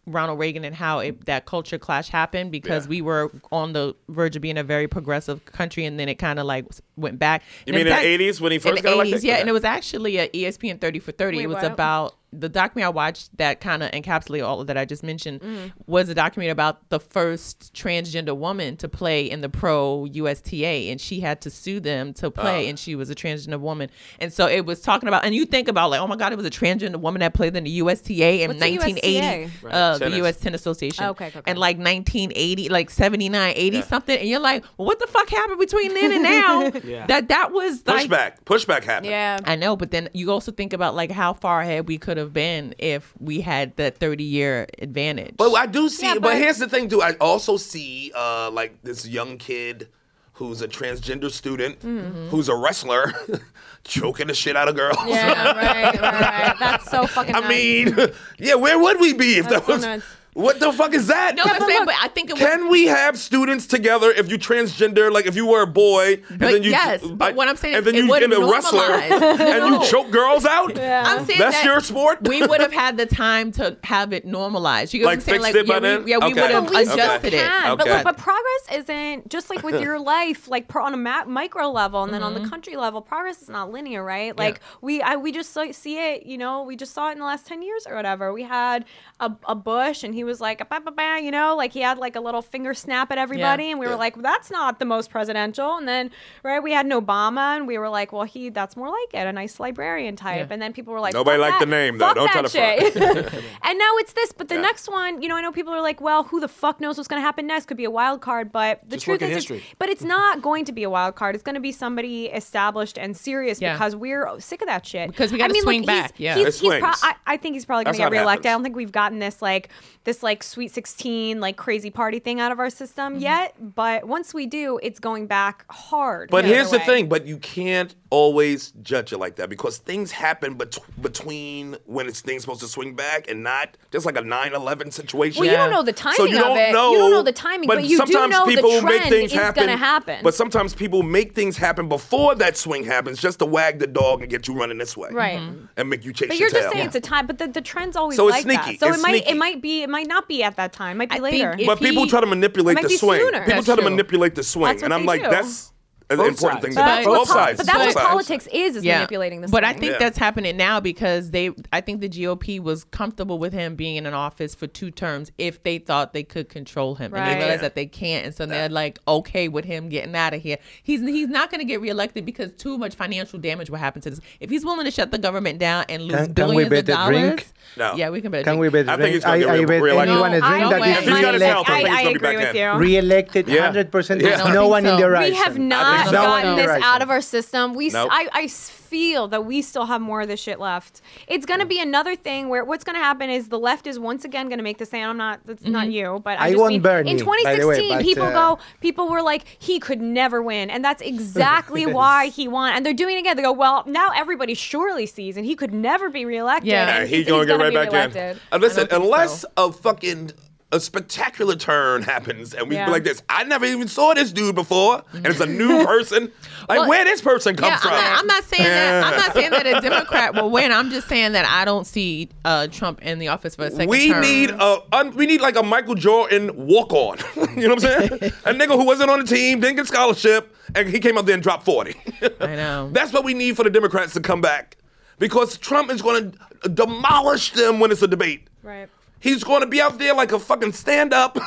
Ronald Reagan and how it, that culture clash happened because Yeah. we were on the verge of being a very progressive country, and then it kind of like went back. You And mean in the fact- eighties when he first in got the elected? eighties, yeah, Okay. and it was actually a E S P N thirty for thirty. Wait, it was what? about the documentary I watched that kind of encapsulated all of that I just mentioned Mm. was a documentary about the first transgender woman to play in the pro U S T A, and she had to sue them to play, Oh. and she was a transgender woman. And so it was talking about, and you think about like, oh my God, it was a transgender woman that played in the U S T A in What's the nineteen eighty, U S T A? uh, the Tennis. U S Tennis Association. Oh, okay, okay, okay. And like nineteen eighty, like seventy-nine, eighty something, and you're like, well, what the fuck happened between then and now? Yeah. That that was like, Pushback. Pushback happened. Yeah. I know, but then you also think about like how far ahead we could have been if we had that thirty year advantage. But I do see, Yeah, but, but- here's the thing, too. I also see, uh, like, this young kid who's a transgender student, Mm-hmm. who's a wrestler, choking the shit out of girls. Yeah, right, right, right. That's so fucking I nuts. mean, yeah, where would we be if That's that was? so nuts. What the fuck is that? no, I'm saying, but I think it was. Can we have students together if you transgender, like if you were a boy, and But then you yes, but what I'm saying and is then it you would've get a wrestler normalized. and No. you choke girls out? I'm saying That's that your sport? We would have had the time to have it normalized. You get Like, what I'm saying? fixed Like, it by yeah, then? we, yeah, we Okay. would have But we still adjusted it. can. But, Okay. like, but progress isn't just like with your life, like pro, on a ma- micro level, and then on Mm-hmm. the country level. Progress is not linear, right? Like we, I, we just saw, see it. You know, we just saw it in the last ten years or whatever. We had a, a Bush, and he was like, bah, bah, bah, you know, like he had like a little finger snap at everybody, Yeah. and we were like, well, that's not the most presidential. And then, right, we had an Obama, and we were like, well, he, that's more like it, a nice librarian type. Yeah. And then people were like, Nobody fuck liked that, the name, though. fuck Don't try that to front. shit. And now it's this, but the Yeah. next one, you know, I know people are like, well, who the fuck knows what's going to happen next? Could be a wild card, but the Just truth look at is, it's, history. but it's not going to be a wild card. It's going to be somebody established and serious Yeah. because we're sick of that shit. Because we gotta I mean, swing look, he's- back, yeah. he's, It he's pro- swings. I, I think he's probably going That's to get how it reelected. I happens. don't think we've gotten this like this like Sweet sixteen like crazy party thing out of our system Mm-hmm. yet. But once we do, it's going back hard. But the here's other the way. thing, but you can't always judge it like that because things happen bet- between when it's things supposed to swing back and not just like a nine eleven situation. Well, you Yeah. don't know the timing So you don't of it. know. You don't know the timing, but, you do sometimes know people the make trend things is happen, going to happen. But sometimes people make things happen before that swing happens just to wag the dog and get you running this way. Right. And make you chase But your you're just tail. saying it's a time, but the, the trend's always So it's like sneaky. that. So It's it might sneaky. it might be it might not be at that time. It might be I think later. if But people he- try to manipulate It might the be swing. sooner. People That's try to true. manipulate the swing. That's And what I'm they like, do. that's an Both important sides. thing to But do. that's But- what Both pol- sides. But that's Both what sides. politics is: is manipulating the. But I swing. think Yeah. that's happening now because they, I think the G O P was comfortable with him being in an office for two terms if they thought they could control him, and Right. they realized that they can't, and so they're like okay with him getting out of here. He's he's not going to get reelected because too much financial damage will happen to this. If he's willing to shut the government down and lose Can- can we billions bet of the dollars, drink? No. yeah, we can bet. a Can drink. we bet? I think he's gonna I, get I re- bet re-elected. anyone a No, drink I that bet is If he's got his health, I I, think he's I gonna be agree back with in. you. re-elected Yeah. hundred percent. Yeah. There's I don't no think one in so. the We horizon. We have I think not so. No one gotten on the this horizon. out of our system. We, s- Nope. I, I s- feel that we still have more of this shit left. It's going to be another thing where what's going to happen is the left is once again going to make the same. I'm not. That's not you, but I, I just want mean, Bernie, in by twenty sixteen, the way, but, people uh, go. People were like, he could never win, and that's exactly why he won. And they're doing it again. They go, well, now everybody surely sees, and he could never be reelected. Yeah. and And he's he's gonna get gonna right be back reelected. in. Uh, listen, I don't think unless so. a fucking a spectacular turn happens and we Yeah. be like this, I never even saw this dude before, and it's a new person. Like, Well, where this person come Yeah, from? I'm not, I'm not saying that. I'm not saying that a Democrat will win. I'm just saying that I don't see uh, Trump in the office for a second we term. need a un, we need like a Michael Jordan walk on. You know what I'm saying? A nigga who wasn't on the team, didn't get scholarship, and he came up there and dropped forty. I know. That's what we need for the Democrats to come back, because Trump is going to demolish them when it's a debate. Right. He's going to be out there like a fucking stand up.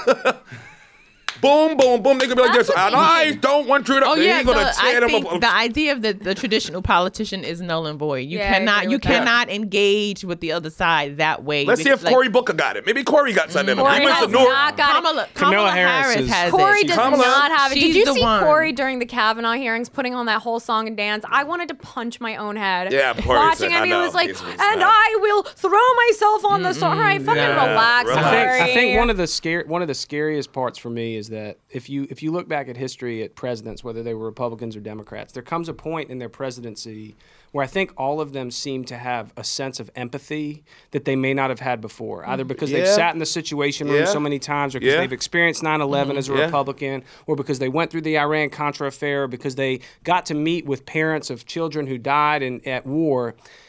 Boom, boom, boom. They gonna be like That's this. what And they I need. don't want you to. Oh yeah, He's gonna the, tear I them think up. the idea of the, the traditional politician is null and void. You Yeah, I cannot agree you with that. cannot engage with the other side that way. Let's see if Like, Cory Booker got it. Maybe Cory got something. in him. Corey He went has to North. not got it. Kamala, Kamala Kamala Harris Harris, is- has Corey it. does Kamala- not have it. Did She's you the see one. Corey during the Kavanaugh hearings putting on that whole song and dance? I wanted to punch my own head. Yeah, Corey Watching said- him, I he know. was like, He's- he's and not. I will throw myself on the song. All right, fucking yeah. relax, Relax. I think, Corey. I think one of the scare one of the scariest parts for me is that if you if you look back at history at presidents, whether they were Republicans or Democrats, there comes a point in their presidency where I think all of them seem to have a sense of empathy that they may not have had before, either because they've Yeah. sat in the Situation Room Yeah. so many times, or because Yeah. they've experienced nine eleven as a Yeah. Republican, or because they went through the Iran-Contra affair, or because they got to meet with parents of children who died in, at war.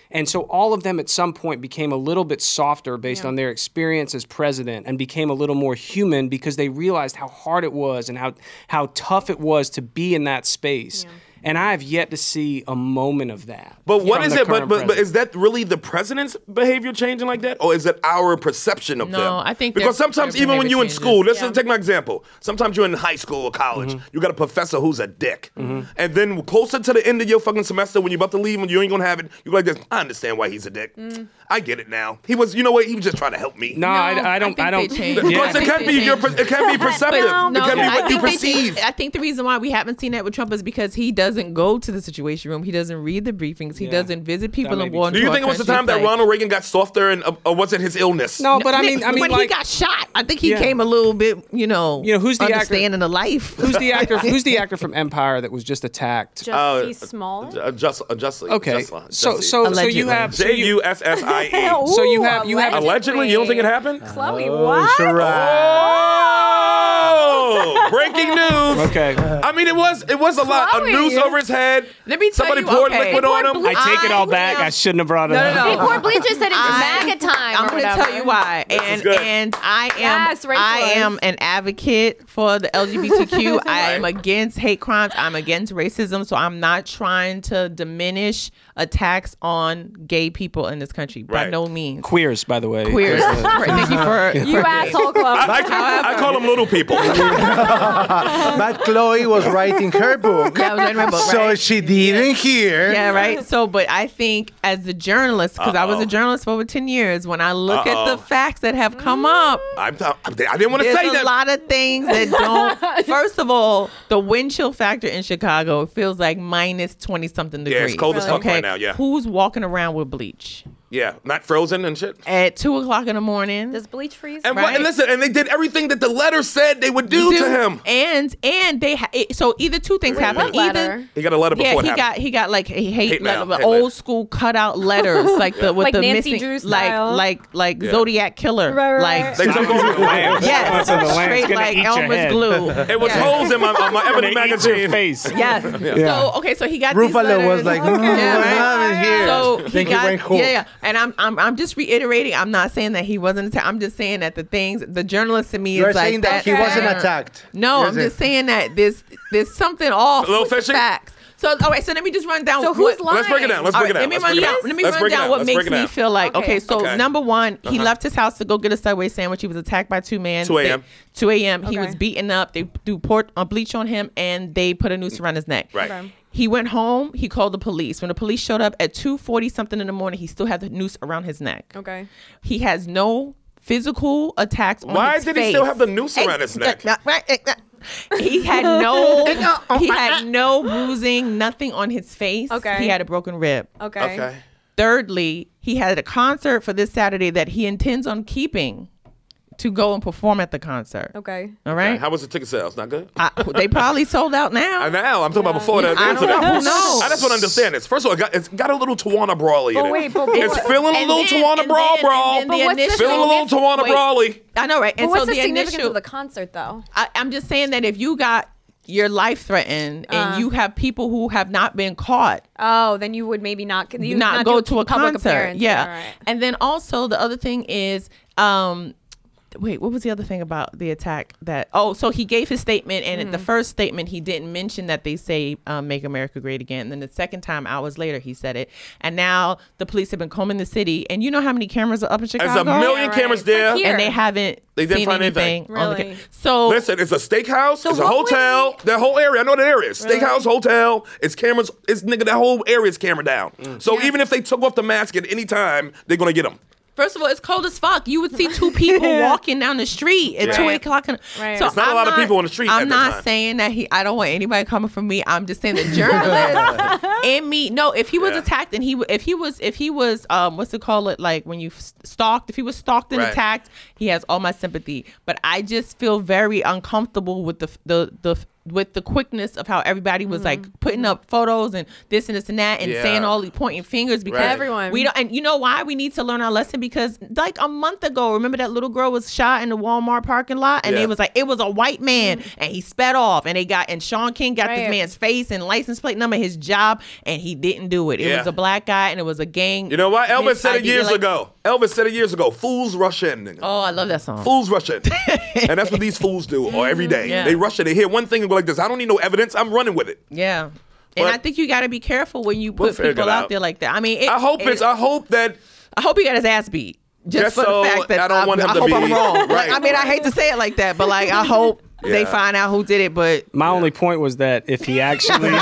And so all of them at some point became a little bit softer based Yeah. on their experience as president and became a little more human because they realized how hard it was and how, how tough it was to be in that space. Yeah. And I have yet to see a moment of that. But what from is the it? But, current but but president. is that really the president's behavior changing like that, or is it our perception of No, them? I think because their- sometimes their even when behavior you're in changes. school, let's Yeah. just take my example. Sometimes you're in high school or college, Mm-hmm. you got a professor who's a dick, and then closer to the end of your fucking semester, when you're about to leave and you ain't gonna have it, you're like this. I understand why he's a dick. I get it now. He was, you know what? He was just trying to help me. No, I, I don't. think I, don't. they changed. Because I it think can they be your, changed. it can be perceptive. No, it can be I what you think they perceive. changed- I think the reason why we haven't seen that with Trump is because he doesn't go to the Situation Room. He doesn't read the briefings. He Yeah. doesn't visit people may in be war. true. Do you think it was the time that Ronald Reagan got softer, and uh, or was it his illness? No, but I mean, I mean, when like, he got shot, I think he Yeah. came a little bit, you know, You know, who's the actor- understanding of life. who's the actor? Who's the actor from Empire that was just attacked? Jussie Smollett. Uh, just, uh, justly. Okay, Justly. so Justly. so so Allegedly. you have so J you, U S S I E. Ooh, So you have- you have- Allegedly, you don't think it happened? Chloe, Oh, what? Shirai. Oh, breaking news. okay. I mean, it was it was a lot. A Chloe. noose over his head. Let me tell Somebody you, poured okay. liquid They on poured him. blue- I take it all I back. am- I shouldn't have brought it No, up. no, no. They poured bleach and said it's I- MAGA time. I'm or going to whatever. tell you why, is and good. and I am Yes, race I wars. am an advocate for the L G B T Q. I am against hate crimes. I'm against racism. So I'm not trying to diminish attacks on gay people in this country by Right. no means. Queers, by the way. Queers. Thank you for You asshole, Chloe. I, I call them little people. But Chloe was writing her book. Yeah, I was writing my book, So right? she didn't hear. Yeah, right. So, but I think as a journalist, because I was Uh-oh. a journalist for over ten years, when I look Uh-oh. at the facts that have come up, I'm t- I didn't want to there's say a that. lot of things that don't. First of all, the wind chill factor in Chicago feels like minus twenty something Yeah, degrees. it's cold as fuck okay? right now, yeah. Who's walking around with bleach Yeah, not frozen and shit. at two o'clock in the morning? Does bleach freeze? And, what, Right. and listen, and they did everything that the letter said they would do to Dude, him. and and they ha- it, so either two things Wait, happen. what letter? Either He got a letter yeah, before he it got happened. he got like a hate, Hate mail, letter, hate mail. old school cutout letters, like the with Like the Nancy missing, Drew like style. like like Yeah. Zodiac killer, Right, right, like right. They took over the land. yes, So the land's straight gonna like eat your Elmer's head. glue. It was holes in my, uh, my Ebony Gonna eat your magazine. face. Yes. So okay, so he got these Ruffalo letters. was like, mm, Yeah, what's right. happening here? So he Then he got, went home. yeah, yeah, and I'm, I'm, I'm just reiterating. I'm not saying that he wasn't attacked. I'm just saying that the things, the journalist in me You're is like saying that he wasn't attacked. No, You're I'm saying- just saying that there's, there's something off A little with the fishy? facts. So all right, so let me just run down. So what, who's lying? Let's break it down. Let's all break it right, down. let me Let's run break it down. down. Let me Let's run break it down down. what Let's makes break it me down. feel like. Okay, Okay. so Okay. number one, he Uh-huh. left his house to go get a Subway sandwich. He was attacked by two men. two a.m. They- two a.m. He Okay. was beaten up. They threw port uh, bleach on him, and they put a noose around his neck. Right. Okay. He went home. He called the police. When the police showed up at two forty something in the morning, he still had the noose around his neck. Okay. He has no physical attacks on Why his did face. he still have the noose around his neck? He had no he had no bruising, nothing on his face. Okay. He had a broken rib. Okay. Okay. Thirdly, he had a concert for this Saturday that he intends on keeping to go and perform at the concert. Okay. All right. How was the ticket sales? Not good? I, they probably sold out now. And now I'm talking about before that I don't incident. know. Who knows? I just want to understand this. First of all, it got, it's got a little Tawana Brawley in But it. wait, but- it's but- feeling a And little then- Tawana and Brawl then- Brawl. and then But the what's the initial- Feeling a little Tawana Wait. Brawley. I know, right? But And what's so the the significance initial, of the concert, though? I, I'm just saying that if you got your life threatened and Uh. you have people who have not been caught, Oh, then you would maybe not. You not, not go do to a public concert. appearance. Yeah. All right. And then also the other thing is, um, wait, what was the other thing about the attack? That oh, so he gave his statement, and Mm-hmm. at the first statement he didn't mention that they say um, "Make America Great Again." And then the second time, hours later, he said it. And now the police have been combing the city, and you know how many cameras are up in Chicago? There's a million Yeah, right. cameras It's like there. here. and they haven't They didn't seen find anything. anything. on the Really? ca- So Listen, it's a steakhouse. it's a what would hotel. he- That whole area. I know that area. Steakhouse, hotel. It's cameras. It's nigga. That whole area is camera down. So Yeah. even if they took off the mask at any time, they're gonna get them. First of all, it's cold as fuck. You would see two people walking down the street at Yeah. two Right. o'clock. In, Right. So It's not a I'm lot of people on the street I'm at that not time. saying that he. I don't want anybody coming from me. I'm just saying the journalist and me. No, if he was Yeah. attacked and he, w- if he was, if he was, um, what's it called? It like when you stalked. If he was stalked and Right. attacked, he has all my sympathy. But I just feel very uncomfortable with the the the with the quickness of how everybody was like putting up photos and this and this and that and Yeah. saying all the pointing fingers because Right. Everyone. we don't. And you know why we need to learn our lesson? Because like a month ago, remember that little girl was shot in the Walmart parking lot, and Yeah. it was like it was a white man, and he sped off, and they got and Sean King got this Right. man's face and license plate number, his job, and he didn't do it. It Yeah. was a black guy, and it was a gang. You know what? Elvis His said it idea, years like- ago. Elvis said it years ago. Fools rush in. Oh, I love that song. Fools rush in. And that's what these fools do or every day. Yeah. They rush in. They hear one thing and go like this. I don't need no evidence. I'm running with it. Yeah. And But- I think you got to be careful when you We'll put figure people it out out. there like that. I mean, it, I hope it- it's. I hope that. I hope he got his ass beat. Just, Just for so the fact that I don't I'm- want him I to hope be- I'm wrong. Like, right. I mean, I hate to say it like that, but like, I hope they Yeah. find out who did it. But My only point was that if he actually,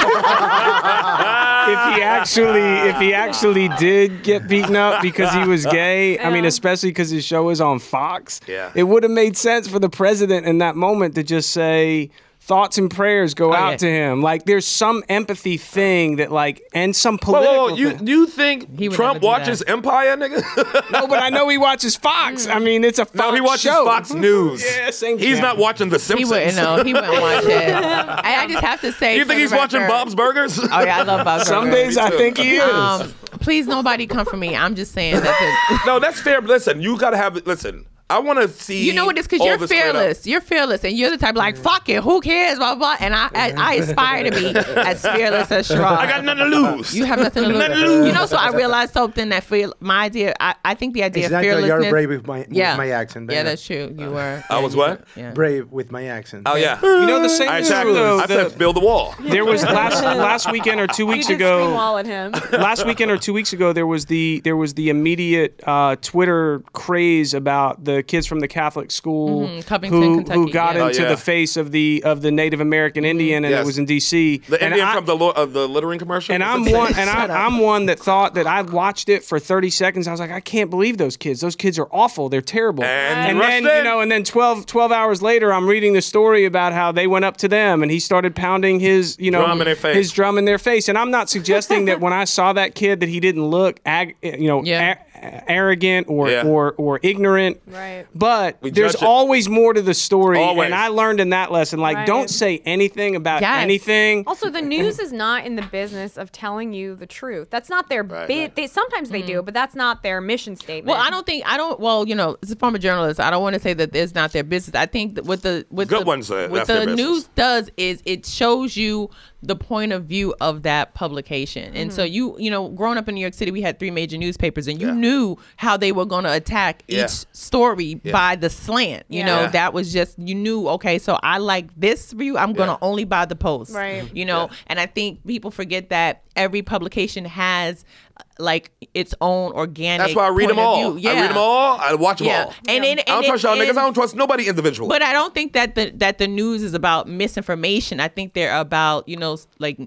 if he actually, if he actually did get beaten up because he was gay, I mean, Yeah. especially because his show is on Fox, Yeah. it would have made sense for the president in that moment to just say, thoughts and prayers go out yeah. to him. Like, there's some empathy thing that, like, and some Whoa, political. whoa, whoa. You thing. you think He would Trump never do watches that. Empire, nigga? No, but I know he watches Fox. I mean, it's a Fox No, he watches show. Fox News. Yeah, same He's channel. not watching The he Simpsons. wouldn't know. He wouldn't watch it. And I just have to say, You for think the he's watching record- Bob's Burgers? Oh yeah, I love Bob's Some Burgers. days I think he is. Um, please, nobody come for me. I'm just saying that. No, that's fair. Listen, you gotta have it. Listen, I want to see. The, you know what? It's because all you're this straight up. fearless. You're fearless, and you're the type like fuck it. Who cares? Blah blah. And I, I, I aspire to be as fearless as Sherrod. I got nothing to lose. You have nothing to lose. Nothing to lose. You know, so I realized something that fear, my idea. I, I think the idea It's of not that fearlessness. you're brave with my, yeah, with my accent. yeah, Bernard. that's true. You were. I was what? Yeah. Brave with my accent. Oh yeah. You know, the same I is attacked true, though. I The- said build the wall. there was last last weekend or two You weeks did ago. scream wall at him. last weekend or two weeks ago, there was the there was the immediate uh, Twitter craze about the kids from the Catholic school Mhm, Covington, who Kentucky, who got yeah. into Oh, yeah. the face of the of the Native American Indian, and Yes. it was in D C. The and Indian I, from the lo- uh, the littering commercial. and Was I'm it- one, and Shut I, up. I'm one that thought that I watched it for thirty seconds. I was like, I can't believe those kids. Those kids are awful. They're terrible. And and rushed then in. you know, and then twelve, twelve hours later, I'm reading the story about how they went up to them and he started pounding his, you know, Drum in their face. his drum in their face. And I'm not suggesting that when I saw that kid that he didn't look, ag- you know, Yeah. a- arrogant or Yeah. or or ignorant. Right. But We there's judge it. always more to the story, Always. and I learned in that lesson, like, Right. don't say anything about Yes. anything. Also, the news is not in the business of telling you the truth. That's not their Right. bit. They sometimes they do, but that's not their mission statement. Well, I don't think I don't. Well, you know, as a former journalist, I don't want to say that it's not their business. I think that what the what Good the, ones, uh, what that's their the business. news does is it shows you the point of view of that publication. And so you you know, growing up in New York City, we had three major newspapers, and you Yeah. knew how they were going to attack Yeah. each story Yeah. by the slant. You Yeah. know, Yeah. that was just you knew. Okay, so I like this view. I'm going to Yeah. only buy the Post. Right. You know, Yeah. and I think people forget that every publication has uh, like its own organic. That's why I read point them of all. view. I Yeah. read them all. I watch them Yeah, all. and, and, and I don't trust it- y'all niggas. and- I don't trust nobody individual. But I don't think that the that the news is about misinformation. I think they're about you know s- like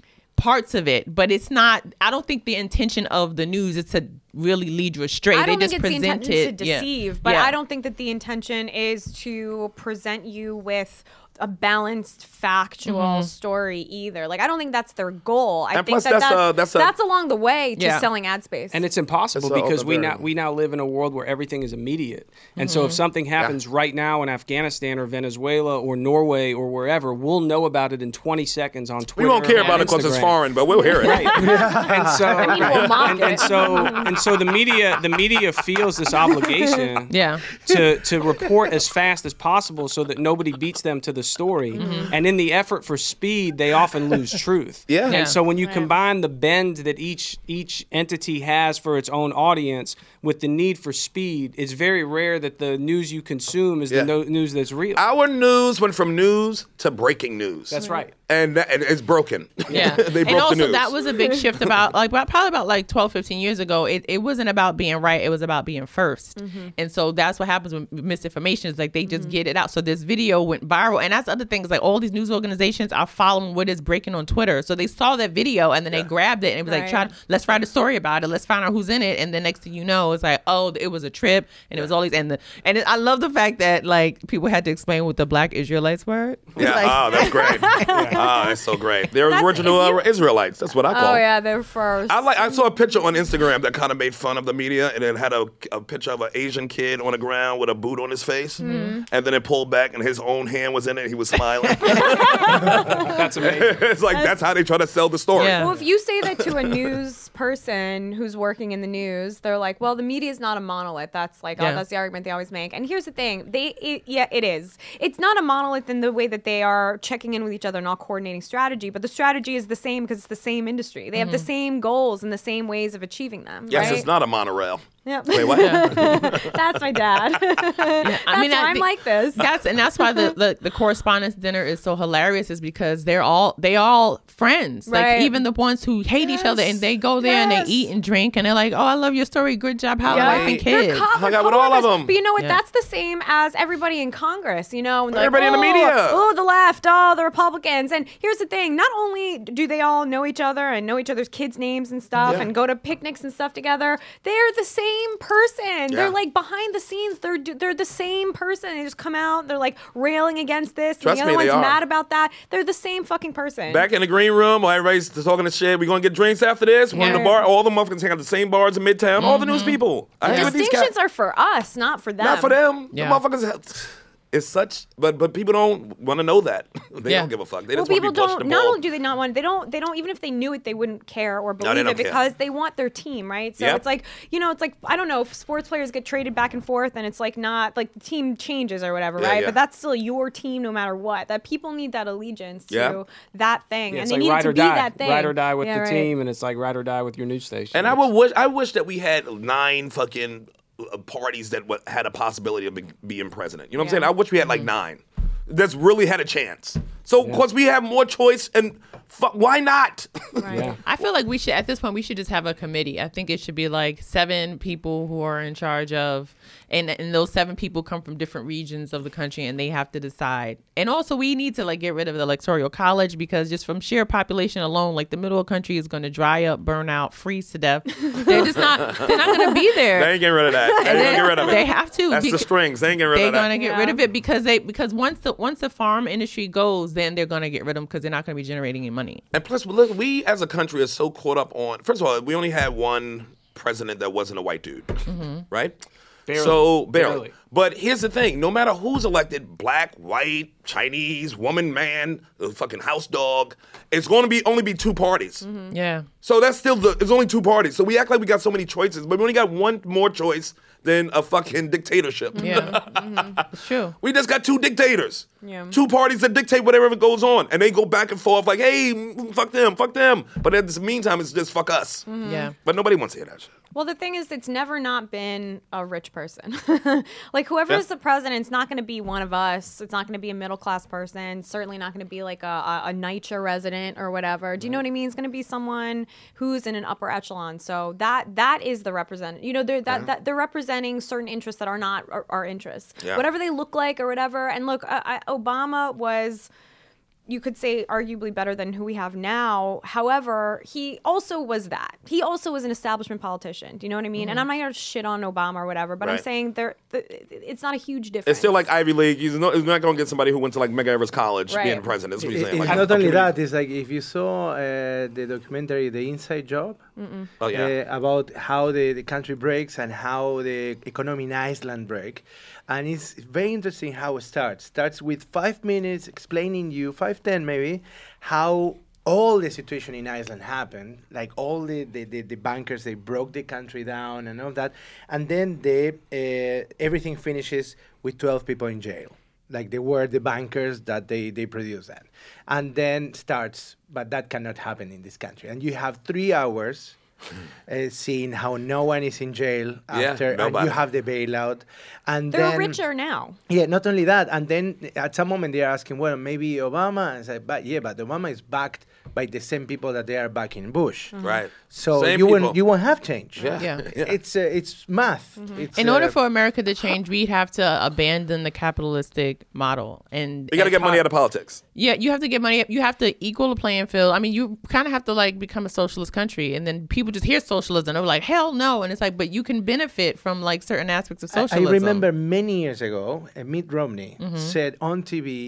parts of it, but it's not. I don't think the intention of the news is to really lead you astray. I don't they think just it's the present intention it to yeah. deceive, but Yeah. I don't think that the intention is to present you with a balanced, factual Mm-hmm. story either. Like, I don't think that's their goal. I And think plus that that's that's, a- that's a- that's along the way to Yeah. selling ad space. And it's impossible It's a because open we now variable. we now live in a world where everything is immediate. And so if something happens right now in Afghanistan or Venezuela or Norway or wherever, we'll know about it in twenty seconds on we Twitter. won't care or about on it because it's Instagram. foreign, but we'll hear it. Right. and so mean, we'll mock and, and it. so and so the media the media feels this obligation Yeah. to to report as fast as possible so that nobody beats them to the story. And in the effort for speed, they often lose truth. Yeah. Yeah. And so when you combine the bend that each each entity has for its own audience with the need for speed, it's very rare that the news you consume is Yeah. the no- news that's real. Our news went from news to breaking news. That's right. And, that, and it's broken. Yeah. they broke and also the news. that was a big shift about like about- probably about like twelve, fifteen years ago. It, it wasn't about being right. It was about being 1st Mm-hmm. And so that's what happens with misinformation is like they just get it out. So this video went viral. And that's the other thing is like all these news organizations are following what is breaking on Twitter. So they saw that video and then they grabbed it and it was like, Right. try, let's write a story about it. Let's find out who's in it. And then next thing you know, it's like, oh, it was a trip and it was all these. And the, and it, I love the fact that like people had to explain what the black Israelites were. It's Yeah, like, oh, that's great. Ah, that's so great. They're That's- original if you- uh, Israelites. That's what I call Oh them. yeah, they're first. I like. I saw a picture on Instagram that kind of made fun of the media, and it had a, a picture of an Asian kid on the ground with a boot on his face, Mm-hmm. and then it pulled back, and his own hand was in it. He was smiling. That's amazing. It's like that's how they try to sell the story. Yeah. Well, if you say that to a news person who's working in the news, they're like, "Well, the media is not a monolith." That's like, Yeah. oh, that's the argument they always make. And here's the thing: they, it, yeah, it is. It's not a monolith in the way that they are checking in with each other and all coordinating strategy, but the strategy is the same because it's the same industry. They have the same goals and the same ways of achieving them. Yes, right? it's not a monorail. Yep. Wait, what? That's my dad. That's I mean, why I I'm thi- like this. That's and that's why the, the the correspondence dinner is so hilarious. Is because they're all they all friends. Right. Like even the ones who hate each other and they go there and Yes. they eat and drink and they're like, oh, I love your story. Good job, how Yeah. life and They're kids. co- Hung they're out with all of coworkers. them. But you know what? Yeah. That's the same as everybody in Congress, you know? and they're Everybody in the "Oh, media." Oh, the left. Oh, the Republicans. And here's the thing. Not only do they all know each other and know each other's kids' names and stuff Yeah. and go to picnics and stuff together, they're the same person. Yeah. They're like behind the scenes. They're they're the same person. They just come out. They're like railing against this. Trust and the me, other they one's are. mad about that. They're the same fucking person. Back in the green room, while everybody's talking to shit. We gonna get drinks after this. One in the Yeah. bar. All the motherfuckers hang out the same bars in Midtown. All the news people. I hang with these Distinctions guys. are for us, not for them. Not for them. Yeah. The motherfuckers. It's such, but but people don't want to know that. They Yeah. don't give a fuck. They Well, just want to people be pushed don't. the Not ball. only do they not want, they don't. They don't. Even if they knew it, they wouldn't care or they believe don't it care. because they want their team, right? So Yep. it's like you know, it's like I don't know if sports players get traded back and forth, and it's like not like the team changes or whatever, Yeah, right? yeah. But that's still your team, no matter what. That people need that allegiance to Yeah. that thing, Yeah, and it's they like need it ride to or be die. that thing. Ride or die with Yeah, the right. team, and it's like ride or die with your news station. And I would wish, I wish that we had nine fucking uh, parties that w- had a possibility of be- being president. You know what I'm Yeah. saying? I wish we had like nine that's really had a chance. So, of course, we have more choice, and fu- why not? Right. Yeah. I feel like we should, at this point, we should just have a committee. I think it should be like seven people who are in charge of, and, and those seven people come from different regions of the country and they have to decide. And also we need to like get rid of the electoral college because just from sheer population alone, like the middle of the country is going to dry up, burn out, freeze to death. They're just not, they're not going to be there. They ain't getting rid of that. They ain't gonna get rid of it. They have to. That's the beca- strings. They ain't getting rid They're of that. gonna get Yeah. rid of it because they because once the once the farm industry goes, then they're gonna get rid of them because they're not gonna be generating any money. And plus, look, we as a country are so caught up on. First of all, we only had one president that wasn't a white dude, right? Barely. So barely. Barely. But here's the thing: no matter who's elected, black, white, Chinese, woman, man, the fucking house dog, it's going to be only be two parties. Yeah. So that's still the. It's only two parties. So we act like we got so many choices, but we only got one more choice than a fucking dictatorship. Yeah. It's true. We just got two dictators. Yeah. Two parties that dictate whatever goes on. And they go back and forth like, hey, mm, fuck them, fuck them. But in the meantime, it's just fuck us. Yeah. But nobody wants to hear that shit. Well, the thing is, it's never not been a rich person. Like, whoever is Yeah. the president, it's not going to be one of us. It's not going to be a middle class person. It's certainly not going to be like a, a, a NYCHA resident or whatever. Do you know what I mean? It's going to be someone who's in an upper echelon. So that that is the represent. You know, they're that, that they're representing certain interests that are not our, our interests. Yeah. Whatever they look like or whatever. And look, I, I, Obama was, you could say, arguably better than who we have now. However, he also was that. He also was an establishment politician. Do you know what I mean? And I'm not going to shit on Obama or whatever, but I'm Right. saying there, the, it's not a huge difference. It's still like Ivy League. He's, no, he's not going to get somebody who went to like Medgar Evers College Right. being president. That's what he's It- saying. it's Like, not a only community- that. It's like if you saw uh, the documentary "The Inside Job" Oh, yeah. uh, about how the, the country breaks and how the economy in Iceland break, and it's very interesting how it starts. Starts with five minutes explaining you, five ten maybe, how all the situation in Iceland happened, like all the, the, the, the bankers, they broke the country down and all that, and then they uh, everything finishes with twelve people in jail. Like they were the bankers that they, they produced that. And then starts, but that cannot happen in this country. And you have three hours uh, seeing how no one is in jail Yeah, after, and nobody. you have the bailout. And They're then, richer now. Yeah, not only that. And then at some moment they're asking, well, maybe Obama. And I said, but yeah, but Obama is backed by the same people that they are backing Bush. Right. So Same you people. won't you won't have change. Yeah. Yeah. It's uh, it's math. It's, In order uh, for America to change, we'd have to abandon the capitalistic model. And You got to it's get money hard- out of politics. Yeah, you have to get money. You have to equal the playing field. I mean, you kind of have to like become a socialist country, and then people just hear socialism and they're like, hell no. And it's like, but you can benefit from like certain aspects of I- socialism. I remember many years ago, uh, Mitt Romney Mm-hmm. said on T V,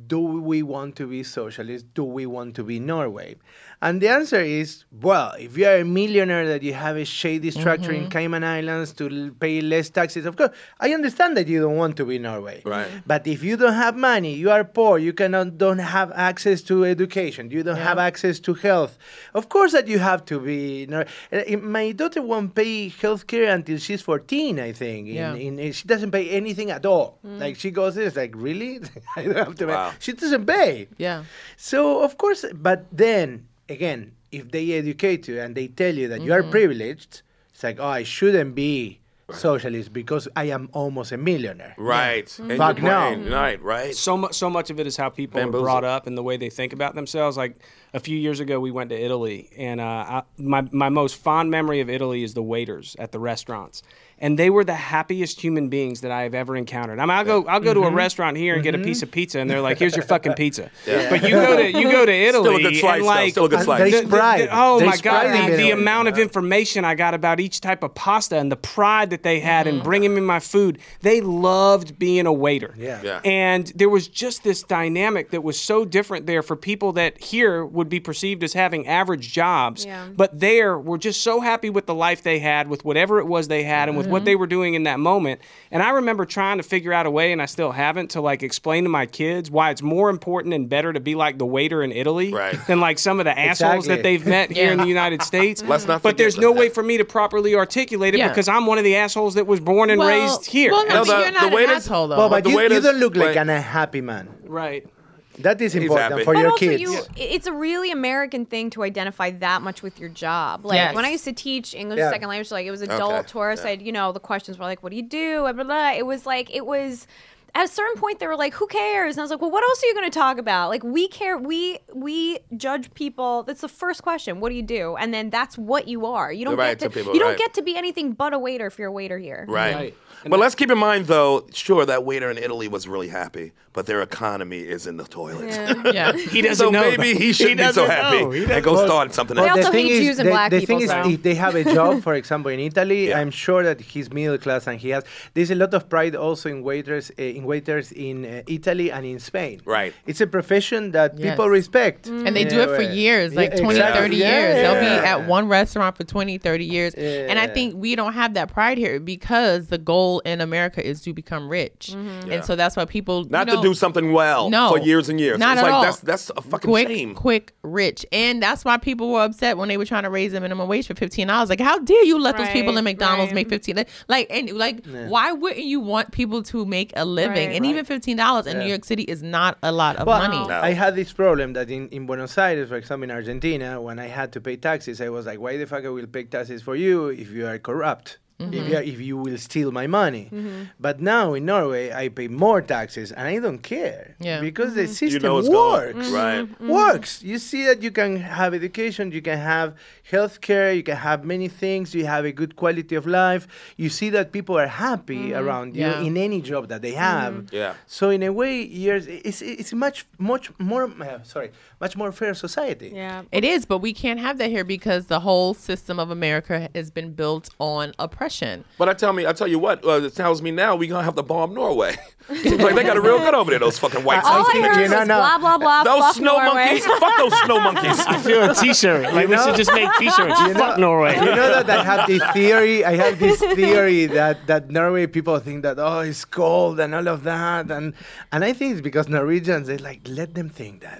do we want to be socialist? Do we want to be Norway? And the answer is, well, if you are a millionaire that you have a shady structure Mm-hmm. in Cayman Islands to l- pay less taxes, of course, I understand that you don't want to be Norway. Right. But if you don't have money, you are poor, you cannot don't have access to education, you don't have access to health. Of course that you have to be. Nor- uh, My daughter won't pay health care until she's fourteen, I think. In, Yeah. in, in- she doesn't pay anything at all. Like she goes there, it's like, really? I don't have to Wow. pay. She doesn't pay. Yeah. So, of course, but then, again, if they educate you and they tell you that you are privileged, it's like, oh, I shouldn't be socialist because I am almost a millionaire. Right. And your Fuck no. brain, Right, right. So much, so much of it is how people Bamboozled. are brought up and the way they think about themselves. Like a few years ago, we went to Italy, and uh, I, my my most fond memory of Italy is the waiters at the restaurants, and they were the happiest human beings that I have ever encountered. I mean, I'll go I'll go to a restaurant here and get a piece of pizza, and they're like, "Here's your fucking pizza." But you go to you go to Italy, Still a good slice, and though. like Still a good And slice. there is the- the- pride. the- oh There my is God, pride in the, the it. amount of information I got about each type of pasta and the pride that they had in bringing me my food. They loved being a waiter. Yeah. Yeah. And there was just this dynamic that was so different there for people that here would be perceived as having average jobs, Yeah. but there were just so happy with the life they had, with whatever it was they had, and with what they were doing in that moment. And I remember trying to figure out a way, and I still haven't, to like explain to my kids why it's more important and better to be like the waiter in Italy Right. than like some of the assholes Exactly. that they've met here in the United States. Let's not but forget there's no that. way for me to properly articulate it Yeah. because I'm one of the assholes that was born and Well- raised here. Well, no, No, but the- you're not the an waiters- asshole, though. Well, but the you, way you this- don't look like wait. an happy man. Right. That is important happy. for But your also, kids. you, it's a really American thing to identify that much with your job. Like Yes. when I used to teach English Yeah. as second language, like it was adult Okay. tourists. Yeah. I'd, you know, the questions were like, "What do you do?" Blah, blah, blah. It was like it was. At a certain point, they were like, "Who cares?" And I was like, "Well, what else are you going to talk about? Like, we care. We we judge people. That's the first question. What do you do? And then that's what you are. You don't Right, get to. to people, you don't right. get to be anything but a waiter if you're a waiter here. Right. Right. But let's keep in mind, though, sure, that waiter in Italy was really happy, but their economy is in the toilet. Yeah. He doesn't So know. maybe he shouldn't be so doesn't happy know. He and go start something They else. also hate Jews and the, black the people, thing is, so- if they have a job, for example, in Italy, Yeah. I'm sure that he's middle class and he has. There's a lot of pride also in waiters, uh, in waiters in uh, Italy and in Spain. Right. It's a profession that Yes. people respect, And they in do a it for way. years, like Yeah, twenty, exactly. thirty Yeah, years. They'll be yeah. at one restaurant for twenty, thirty years. And I Yeah. think we don't have that pride here because the goal in America is to become rich. Mm-hmm. Yeah. And so that's why people Not you know, to do something well No, for years and years. not it's at like all. that's that's a fucking quick, shame. quick, rich. And that's why people were upset when they were trying to raise the minimum wage for fifteen dollars. Like, how dare you let those people in Right, McDonald's right. make fifteen dollars? Like, and like, why wouldn't you want people to make a living? Right, and right. even fifteen dollars in New York City is not a lot of Well, money. No. I had this problem that in, in Buenos Aires, for example, in Argentina, when I had to pay taxes, I was like, why the fuck I will pay taxes for you if you are corrupt? If, you are, if you will steal my money. But now in Norway, I pay more taxes and I don't care. Yeah. Because the system You know it's works. going. Right. Works. You see that you can have education, you can have health care, you can have many things, you have a good quality of life. You see that people are happy around you Yeah. in any job that they have. Yeah. So in a way, years it's it's a much much more uh, sorry much more fair society. Yeah. It is, but we can't have that here because the whole system of America has been built on oppression. But I tell me, I tell you what, uh, it tells me now we gonna have to bomb Norway. Seems like they got it real good over there. Those fucking whites. All I think heard you know, was no. blah blah blah. those fuck snow Norway. monkeys. Fuck those snow monkeys. Do a T-shirt. Like we know? should just make T-shirts. Fuck Norway. You know that I have this theory. I have this theory that, that Norway people think that oh it's cold and all of that, and and I think it's because Norwegians they like let them think that.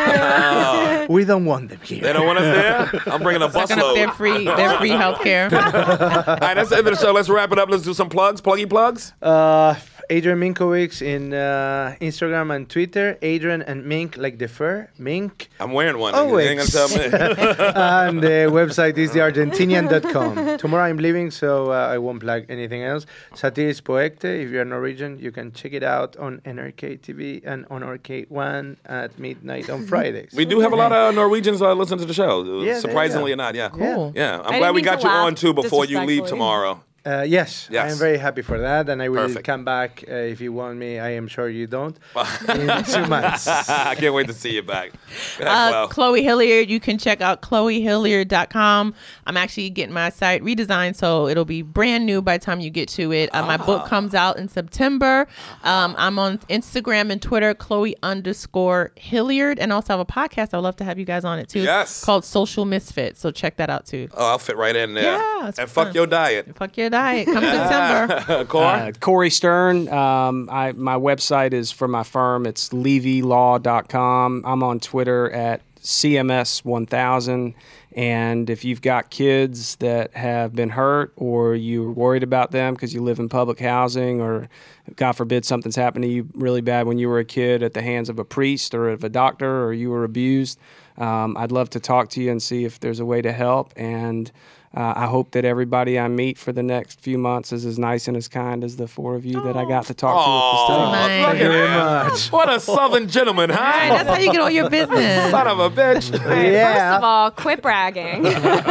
We don't want them here. They don't want us there. I'm bringing a Sucking up their busload. free, their free healthcare. All right, that's the end of the show. Let's wrap it up. Let's do some plugs. Pluggy plugs. Uh, Adrian Minkowicz in uh, Instagram and Twitter. Adrian and Mink like the fur. Mink. I'm wearing one. Oh, You ain't gonna tell me. And the website is the argentinian dot com. Tomorrow I'm leaving, so uh, I won't plug anything else. Satiris Poekte, if you're Norwegian, you can check it out on N R K T V and on R K one at midnight on Fridays. We do have a lot of Norwegians uh, listening to the show. Yeah, surprisingly yeah. or not, yeah. Cool. Yeah, I'm I glad didn't we mean got to you laugh on too before you leave disrespectfully. tomorrow. Uh, yes, Yes. I am very happy for that, and I will Perfect. come back uh, if you want me. I am sure you don't. in two months. I can't wait to see you back. Go ahead, Uh, Chloe. Chloe Hilliard. You can check out chloe hilliard dot com. I'm actually getting my site redesigned, so it'll be brand new by the time you get to it. Uh, my book comes out in September. Um, I'm on Instagram and Twitter, Chloe underscore Hilliard, and also have a podcast. I'd love to have you guys on it too. Yes. Called Social Misfits. So check that out too. Oh, I'll fit right in there. Yeah, it's and fuck fun. your diet. Fuck your diet. Come September. Corey? Uh, Corey Stern. Um, I, my website is for my firm. It's levy law dot com. I'm on Twitter at C M S one thousand. And if you've got kids that have been hurt or you're worried about them because you live in public housing or, God forbid, something's happened to you really bad when you were a kid at the hands of a priest or of a doctor or you were abused, um, I'd love to talk to you and see if there's a way to help. And Uh, I hope that everybody I meet for the next few months is as nice and as kind as the four of you that I got to talk to at the stage. Nice. Thank you very much. What a southern gentleman, huh? Right, that's how you get all your business. Son of a bitch. All right, Yeah. First of all, quit bragging.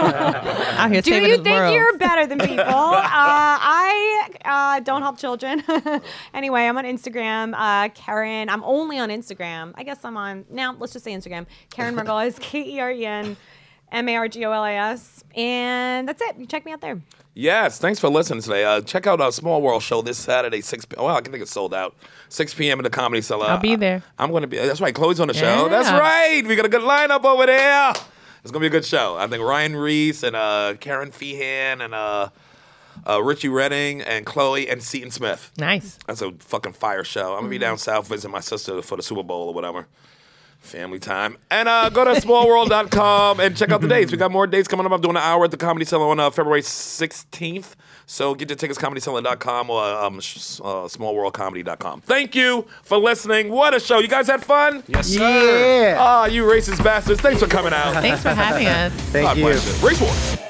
Out here Do saving you this think world. you're better than people? uh, I uh, don't help children. Anyway, I'm on Instagram. Uh, Karen, I'm only on Instagram. I guess I'm on, now let's just say Instagram. Karen Margolis, K E R E N M A R G O L I S. And that's it. You check me out there. Yes, thanks for listening today. Uh, check out our Small World show this Saturday, six p.m. Well, I think it's sold out. six p.m. in the Comedy Cellar. I'll be there. I'm going to be. That's right. Chloe's on the show. Yeah. That's right. We got a good lineup over there. It's going to be a good show. I think Ryan Reese and uh, Karen Feehan and uh, uh, Richie Redding and Chloe and Seton Smith. Nice. That's a fucking fire show. I'm going to be down south visiting my sister for the Super Bowl or whatever. Family time. And uh, go to small world dot com and check out the dates. We got more dates coming up. I'm doing an hour at the Comedy Cellar on uh, February sixteenth. So get your tickets, comedy cellar dot com or um, sh- uh, small world comedy dot com. Thank you for listening. What a show. You guys had fun? Yes, sir. Yeah. Ah, you racist bastards. Thanks for coming out. Thanks for having us. Thank God you. bless you. Race Wars.